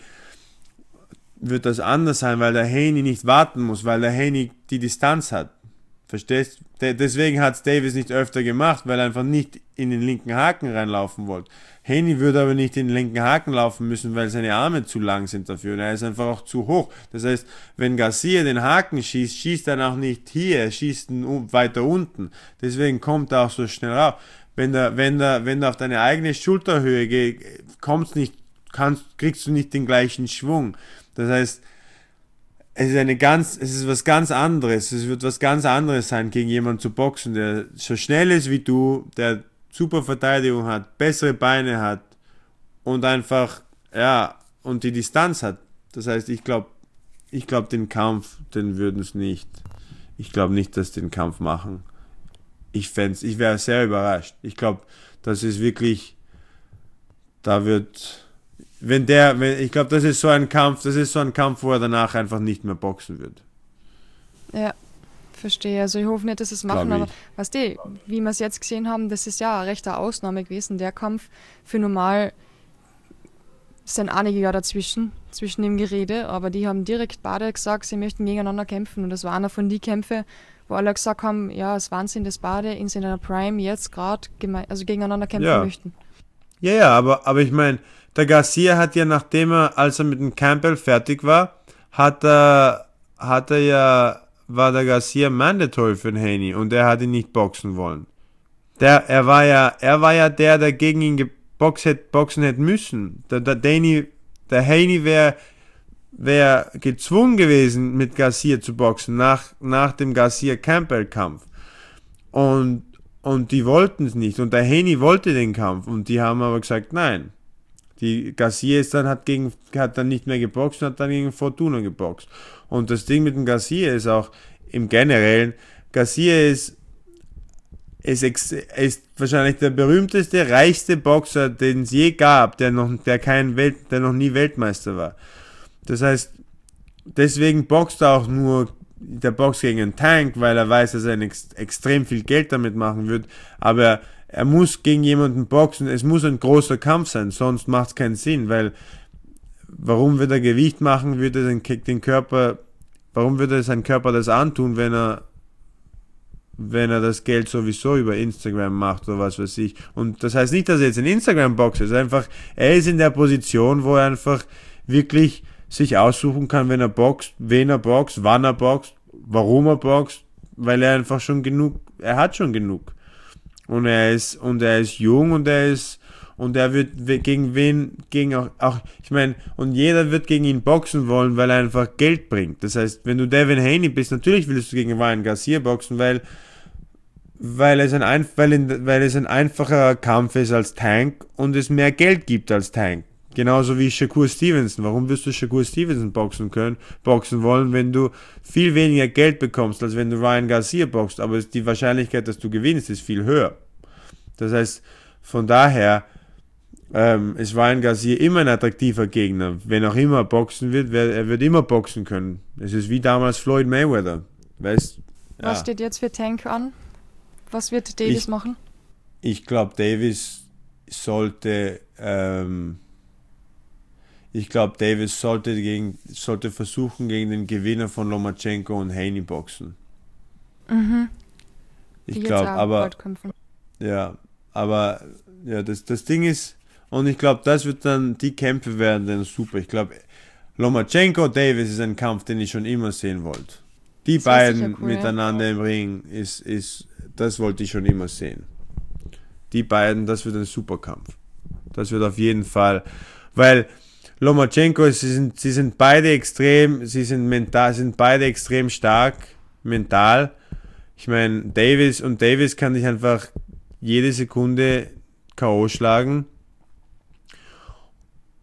wird das anders sein, weil der Haney nicht warten muss, weil der Haney die Distanz hat. Verstehst? De- deswegen hat es Davis nicht öfter gemacht, weil er einfach nicht in den linken Haken reinlaufen wollte. Haney würde aber nicht in den linken Haken laufen müssen, weil seine Arme zu lang sind dafür und er ist einfach auch zu hoch. Das heißt, wenn Garcia den Haken schießt, schießt er auch nicht hier, er schießt ihn weiter unten. Deswegen kommt er auch so schnell rauf. Wenn du, wenn du, wenn du auf deine eigene Schulterhöhe gehst, kommst nicht, kannst, kriegst du nicht den gleichen Schwung. Das heißt, es ist eine ganz, es ist was ganz anderes. Es wird was ganz anderes sein, gegen jemanden zu boxen, der so schnell ist wie du, der super Verteidigung hat, bessere Beine hat und einfach, ja, und die Distanz hat. Das heißt, ich glaube, ich glaube, den Kampf, den würden es nicht. Ich glaube nicht, dass sie den Kampf machen. Ich fänd's, ich wäre sehr überrascht. Ich glaube, das ist wirklich, da wird, wenn der, wenn, ich glaube, das ist so ein Kampf, das ist so ein Kampf, wo er danach einfach nicht mehr boxen wird. Ja, verstehe. Also ich hoffe nicht, dass sie es machen, aber weißt du, wie wir es jetzt gesehen haben, das ist ja eine rechte Ausnahme gewesen, der Kampf. Für normal sind einige ja dazwischen, zwischen dem Gerede, aber die haben direkt beide gesagt, sie möchten gegeneinander kämpfen und das war einer von den Kämpfen, wo alle gesagt haben, ja, es Wahnsinn, dass beide in seiner Prime jetzt gerade geme- also gegeneinander kämpfen ja. möchten. Ja, ja, aber, aber ich meine, der Garcia hat ja, nachdem er, als er mit dem Campbell fertig war, hat er, hat er ja, war der Garcia mandatory für den Haney und er hat ihn nicht boxen wollen. Der, er war ja, er war ja der, der gegen ihn geboxt hätte, boxen hätte müssen. Der, der Danny, der Haney wäre, wäre gezwungen gewesen, mit Garcia zu boxen, nach, nach dem Garcia-Campbell-Kampf. Und, und die wollten es nicht. Und der Haney wollte den Kampf. Und die haben aber gesagt, nein. Die Garcia ist dann, hat, gegen, hat dann nicht mehr geboxt und hat dann gegen Fortuna geboxt. Und das Ding mit dem Garcia ist auch im Generellen, Garcia ist, ist, ex, ist wahrscheinlich der berühmteste, reichste Boxer, den es je gab, der noch, der kein Welt, der noch nie Weltmeister war. Das heißt, deswegen boxt er auch nur, der boxt gegen einen Tank, weil er weiß, dass er ein ex, extrem viel Geld damit machen wird, aber er muss gegen jemanden boxen, es muss ein großer Kampf sein, sonst macht es keinen Sinn, weil warum wird er Gewicht machen, würde er den, den Körper, warum würde er seinen Körper das antun, wenn er wenn er das Geld sowieso über Instagram macht oder was weiß ich. Und das heißt nicht, dass er jetzt ein Instagram-Boxer ist, einfach, er ist in der Position, wo er einfach wirklich sich aussuchen kann, wenn er boxt, wen er boxt, wann er boxt, warum er boxt, weil er einfach schon genug, er hat schon genug. Und er ist, und er ist jung und er ist, und er wird gegen wen, gegen auch, auch ich meine, und jeder wird gegen ihn boxen wollen, weil er einfach Geld bringt. Das heißt, wenn du Devin Haney bist, natürlich willst du gegen Ryan Garcia boxen, weil, weil es ein, weil, in, weil es ein einfacher Kampf ist als Tank und es mehr Geld gibt als Tank. Genauso wie Shakur Stevenson. Warum wirst du Shakur Stevenson boxen können, boxen wollen, wenn du viel weniger Geld bekommst, als wenn du Ryan Garcia boxst, aber die Wahrscheinlichkeit, dass du gewinnst, ist viel höher. Das heißt, von daher ähm, ist Ryan Garcia immer ein attraktiver Gegner. Wenn auch immer boxen wird, wer, er wird immer boxen können. Es ist wie damals Floyd Mayweather. Weißt, ja. Was steht jetzt für Tank an? Was wird Davis ich, machen? Ich glaube, Davis sollte ähm, ich glaube, Davis sollte, gegen, sollte versuchen, gegen den Gewinner von Lomachenko und Haney boxen. Mhm. Ich glaube, aber ja, aber ja, das, das Ding ist, und ich glaube, das wird dann, die Kämpfe werden dann super. Ich glaube, Lomachenko, Davis ist ein Kampf, den ich schon immer sehen wollte. Die das beiden cool, miteinander ja. im Ring, ist, ist, das wollte ich schon immer sehen. Die beiden, das wird ein super Kampf. Das wird auf jeden Fall, weil Lomachenko, sie sind, sie sind beide extrem, sie sind mental, sind beide extrem stark, mental. Ich meine, Davis und Davis kann dich einfach jede Sekunde K O schlagen.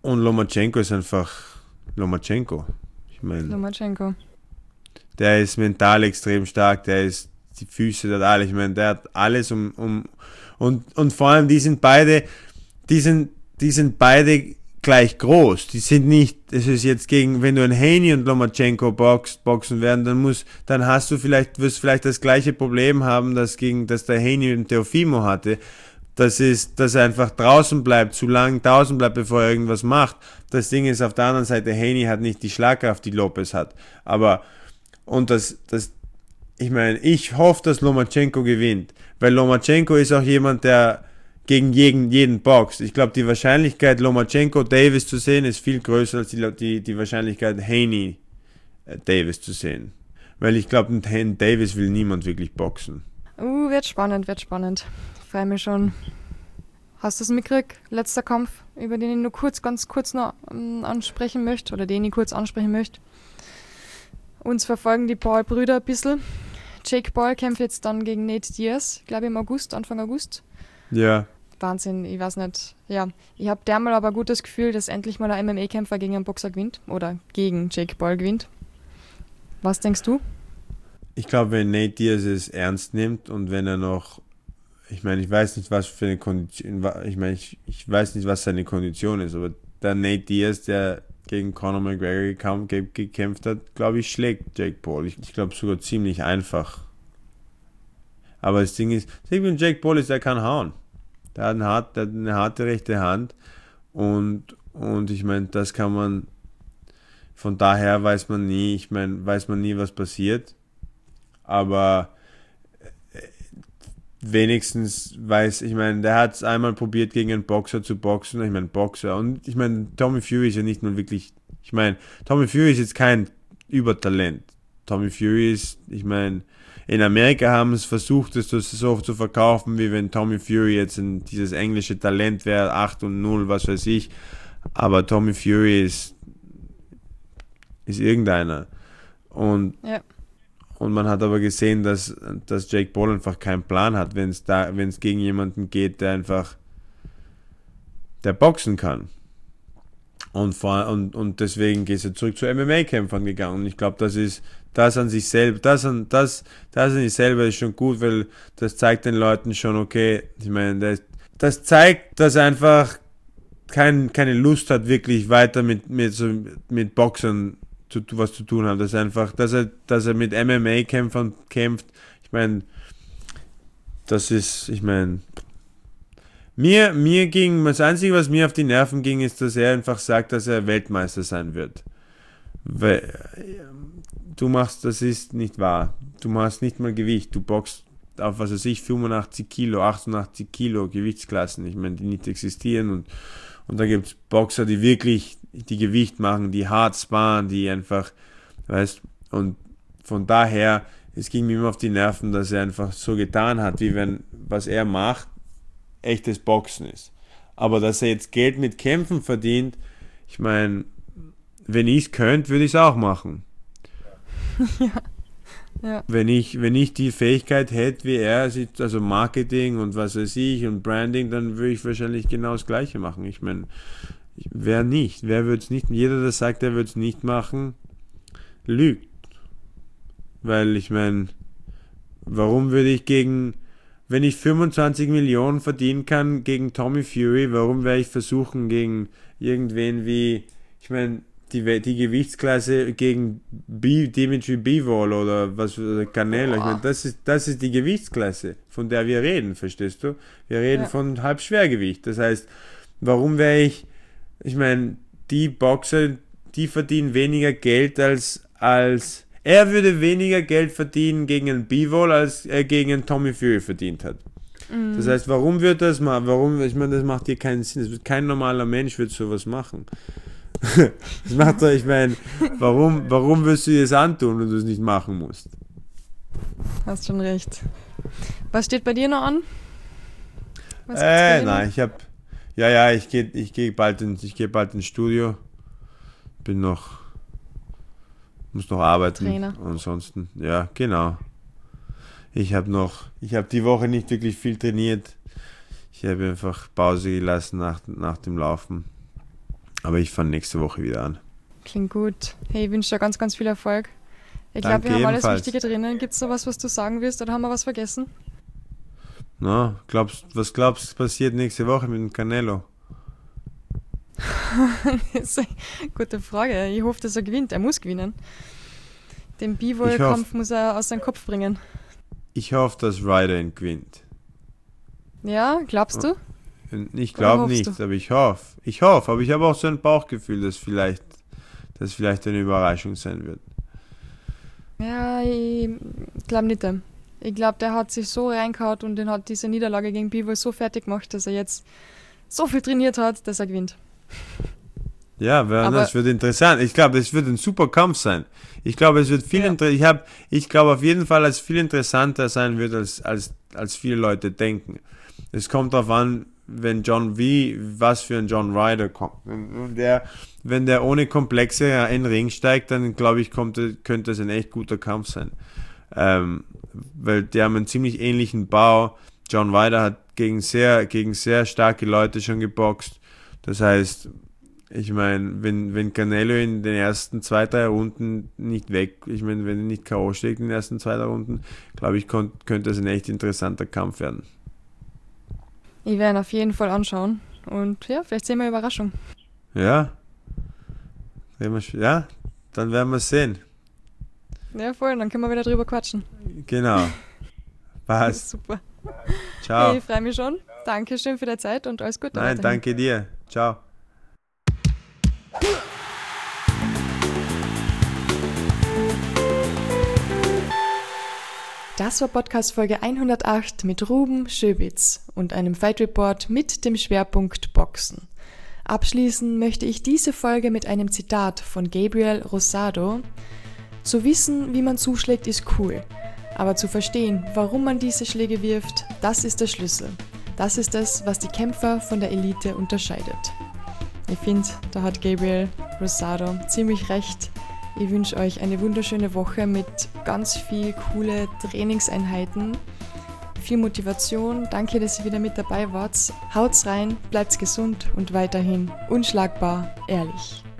Und Lomachenko ist einfach Lomachenko. Ich meine, Lomachenko. der ist mental extrem stark, der ist die Füße, der hat alles, ich meine, der hat alles um, um und, und vor allem, die sind beide, die sind, die sind beide gleich groß. Die sind nicht, es ist jetzt gegen, wenn du ein Haney und Lomachenko boxt, boxen werden, dann muss, dann hast du vielleicht, wirst vielleicht das gleiche Problem haben, das gegen, das der Haney und Teofimo hatte. Das ist, dass er einfach draußen bleibt, zu lang draußen bleibt, bevor er irgendwas macht. Das Ding ist, auf der anderen Seite, Haney hat nicht die Schlagkraft, die Lopez hat. Aber, und das, das, ich meine, ich hoffe, dass Lomachenko gewinnt. Weil Lomachenko ist auch jemand, der gegen jeden, jeden boxt. Ich glaube, die Wahrscheinlichkeit, Lomachenko Davis zu sehen, ist viel größer als die, die, die Wahrscheinlichkeit, Haney äh, Davis zu sehen. Weil ich glaube, einen Davis will niemand wirklich boxen. Uh, wird spannend, wird spannend. Freue mich schon. Hast du es mitgekriegt? Letzter Kampf, über den ich nur kurz, ganz kurz noch ähm, ansprechen möchte, oder den ich kurz ansprechen möchte. Uns verfolgen die Paul-Brüder ein bisschen. Jake Paul kämpft jetzt dann gegen Nate Diaz, glaube ich im August, Anfang August. Ja. Wahnsinn, ich weiß nicht. Ja, ich habe dermal aber gut das Gefühl, dass endlich mal ein M M A-Kämpfer gegen einen Boxer gewinnt oder gegen Jake Paul gewinnt. Was denkst du? Ich glaube, wenn Nate Diaz es ernst nimmt und wenn er noch, ich meine, ich weiß nicht, was für eine Kondition, ich meine, ich, ich weiß nicht, was seine Kondition ist, aber der Nate Diaz, der gegen Conor McGregor gekämpft hat, glaube ich, schlägt Jake Paul. Ich, ich glaube sogar ziemlich einfach. Aber das Ding ist, wenn Jake Paul ist, der kann hauen. Der hat, eine, hart, der hat eine harte rechte Hand und, und ich meine, das kann man, von daher weiß man nie, ich meine, weiß man nie, was passiert, aber wenigstens weiß, ich meine, der hat es einmal probiert, gegen einen Boxer zu boxen, ich meine, Boxer, und ich meine, Tommy Fury ist ja nicht nur wirklich, ich meine, Tommy Fury ist jetzt kein Übertalent. Tommy Fury ist, ich meine, in Amerika haben es versucht, es so zu verkaufen, wie wenn Tommy Fury jetzt ein, dieses englische Talent wäre, acht und null, was weiß ich. Aber Tommy Fury ist, ist irgendeiner. Und, ja. und man hat aber gesehen, dass, dass Jake Paul einfach keinen Plan hat, wenn es da, wenn es gegen jemanden geht, der einfach, der boxen kann. Und, vor, und, und deswegen ist er zurück zu M M A-Kämpfern gegangen. Und ich glaube, das ist das an sich selber, das an, das, das an sich selber ist schon gut, weil das zeigt den Leuten schon, okay, ich meine, das, das zeigt, dass er einfach kein, keine Lust hat, wirklich weiter mit, mit, so, mit Boxern zu, was zu tun hat. Das einfach, dass er, dass er mit M M A-Kämpfern kämpft. Ich meine, das ist, ich meine, Mir, mir ging, das Einzige, was mir auf die Nerven ging, ist, dass er einfach sagt, dass er Weltmeister sein wird. Weil, du machst, das ist nicht wahr. Du machst nicht mal Gewicht. Du boxst auf, was weiß ich, fünfundachtzig Kilo, achtundachtzig Kilo Gewichtsklassen. Ich meine, die nicht existieren. Und, und da gibt es Boxer, die wirklich die Gewicht machen, die hart sparen, die einfach, weißt, und von daher, es ging mir immer auf die Nerven, dass er einfach so getan hat, wie wenn, was er macht, echtes Boxen ist. Aber dass er jetzt Geld mit Kämpfen verdient, ich meine, wenn ich es könnte, würde ich es auch machen. ja. ja. Wenn ich, wenn ich die Fähigkeit hätte wie er, also Marketing und was weiß ich und Branding, dann würde ich wahrscheinlich genau das Gleiche machen. Ich meine, wer nicht? Wer würde es nicht? Jeder, der sagt, er würde es nicht machen, lügt. Weil ich meine, warum würde ich gegen Wenn ich fünfundzwanzig Millionen verdienen kann gegen Tommy Fury, warum werde ich versuchen gegen irgendwen wie, ich meine, die, die Gewichtsklasse gegen B, Dimitri Bivol oder was, oder Canelo, ich meine, das ist, das ist die Gewichtsklasse, von der wir reden, verstehst du? Wir reden ja. von Halbschwergewicht. Das heißt, warum wäre ich, ich meine, die Boxer, die verdienen weniger Geld als, als er würde weniger Geld verdienen gegen einen Bivol, als er gegen einen Tommy Fury verdient hat. Mm. Das heißt, warum wird das mal, warum, ich meine, das macht dir keinen Sinn. Das wird kein normaler Mensch wird sowas machen. Das macht doch, ich meine, warum, warum wirst du dir das antun, wenn du es nicht machen musst? Hast schon recht. Was steht bei dir noch an? Was äh, nein, ich hab, ja, ja, ich gehe, ich gehe bald ins, ich gehe bald ins Studio. Bin noch muss noch arbeiten. Trainer. Ansonsten, ja, genau. Ich habe noch, ich habe die Woche nicht wirklich viel trainiert. Ich habe einfach Pause gelassen nach, nach dem Laufen. Aber ich fange nächste Woche wieder an. Klingt gut. Hey, ich wünsche dir ganz, ganz viel Erfolg. Ich glaube, wir haben ebenfalls. alles Wichtige drinnen. Gibt es noch was, was du sagen willst, oder haben wir was vergessen? Na, glaubst, was glaubst du, passiert nächste Woche mit dem Canelo? Das ist eine gute Frage. Ich hoffe, dass er gewinnt. Er muss gewinnen. Den Bivol-Kampf muss er aus seinem Kopf bringen. Ich hoffe, dass Ryder ihn gewinnt. Ja, glaubst du? Ich glaube nicht, du? aber ich hoffe. Ich hoffe, aber ich habe auch so ein Bauchgefühl, dass vielleicht, dass vielleicht eine Überraschung sein wird. Ja, ich glaube nicht. Ich glaube, der hat sich so reingehauen und den hat diese Niederlage gegen Bivol so fertig gemacht, dass er jetzt so viel trainiert hat, dass er gewinnt. Ja, weil das wird interessant. Ich glaube, es wird ein super Kampf sein. Ich glaube, es wird viel ja. inter- ich habe ich glaube auf jeden Fall, dass es viel interessanter sein wird, als, als, als viele Leute denken. Es kommt darauf an, wenn John wie was für ein John Ryder kommt. Wenn der, wenn der ohne Komplexe in den Ring steigt, dann glaube ich, kommt, könnte es ein echt guter Kampf sein. Ähm, weil die haben einen ziemlich ähnlichen Bau. John Ryder hat gegen sehr, gegen sehr starke Leute schon geboxt. Das heißt, ich meine, wenn, wenn Canelo in den ersten zwei, drei Runden nicht weg, ich meine, wenn er nicht K O schlägt in den ersten zwei, drei Runden, glaube ich, kon- könnte es ein echt interessanter Kampf werden. Ich werde ihn auf jeden Fall anschauen. Und ja, vielleicht sehen wir eine Überraschung. Ja. Ja, dann werden wir es sehen. Ja, voll, dann können wir wieder drüber quatschen. Genau. Passt. Super. Ciao. Hey, ich freue mich schon. Dankeschön für die Zeit und alles Gute. Nein, weiterhin. danke dir. Ciao. Das war Podcast-Folge hundertacht mit Ruben Schöbitz und einem Fight Report mit dem Schwerpunkt Boxen. Abschließen möchte ich diese Folge mit einem Zitat von Gabriel Rosado. Zu wissen, wie man zuschlägt, ist cool. Aber zu verstehen, warum man diese Schläge wirft, das ist der Schlüssel. Das ist es, was die Kämpfer von der Elite unterscheidet. Ich finde, da hat Gabriel Rosado ziemlich recht. Ich wünsche euch eine wunderschöne Woche mit ganz viel coole Trainingseinheiten, viel Motivation. Danke, dass ihr wieder mit dabei wart. Haut's rein, bleibt's gesund und weiterhin unschlagbar ehrlich.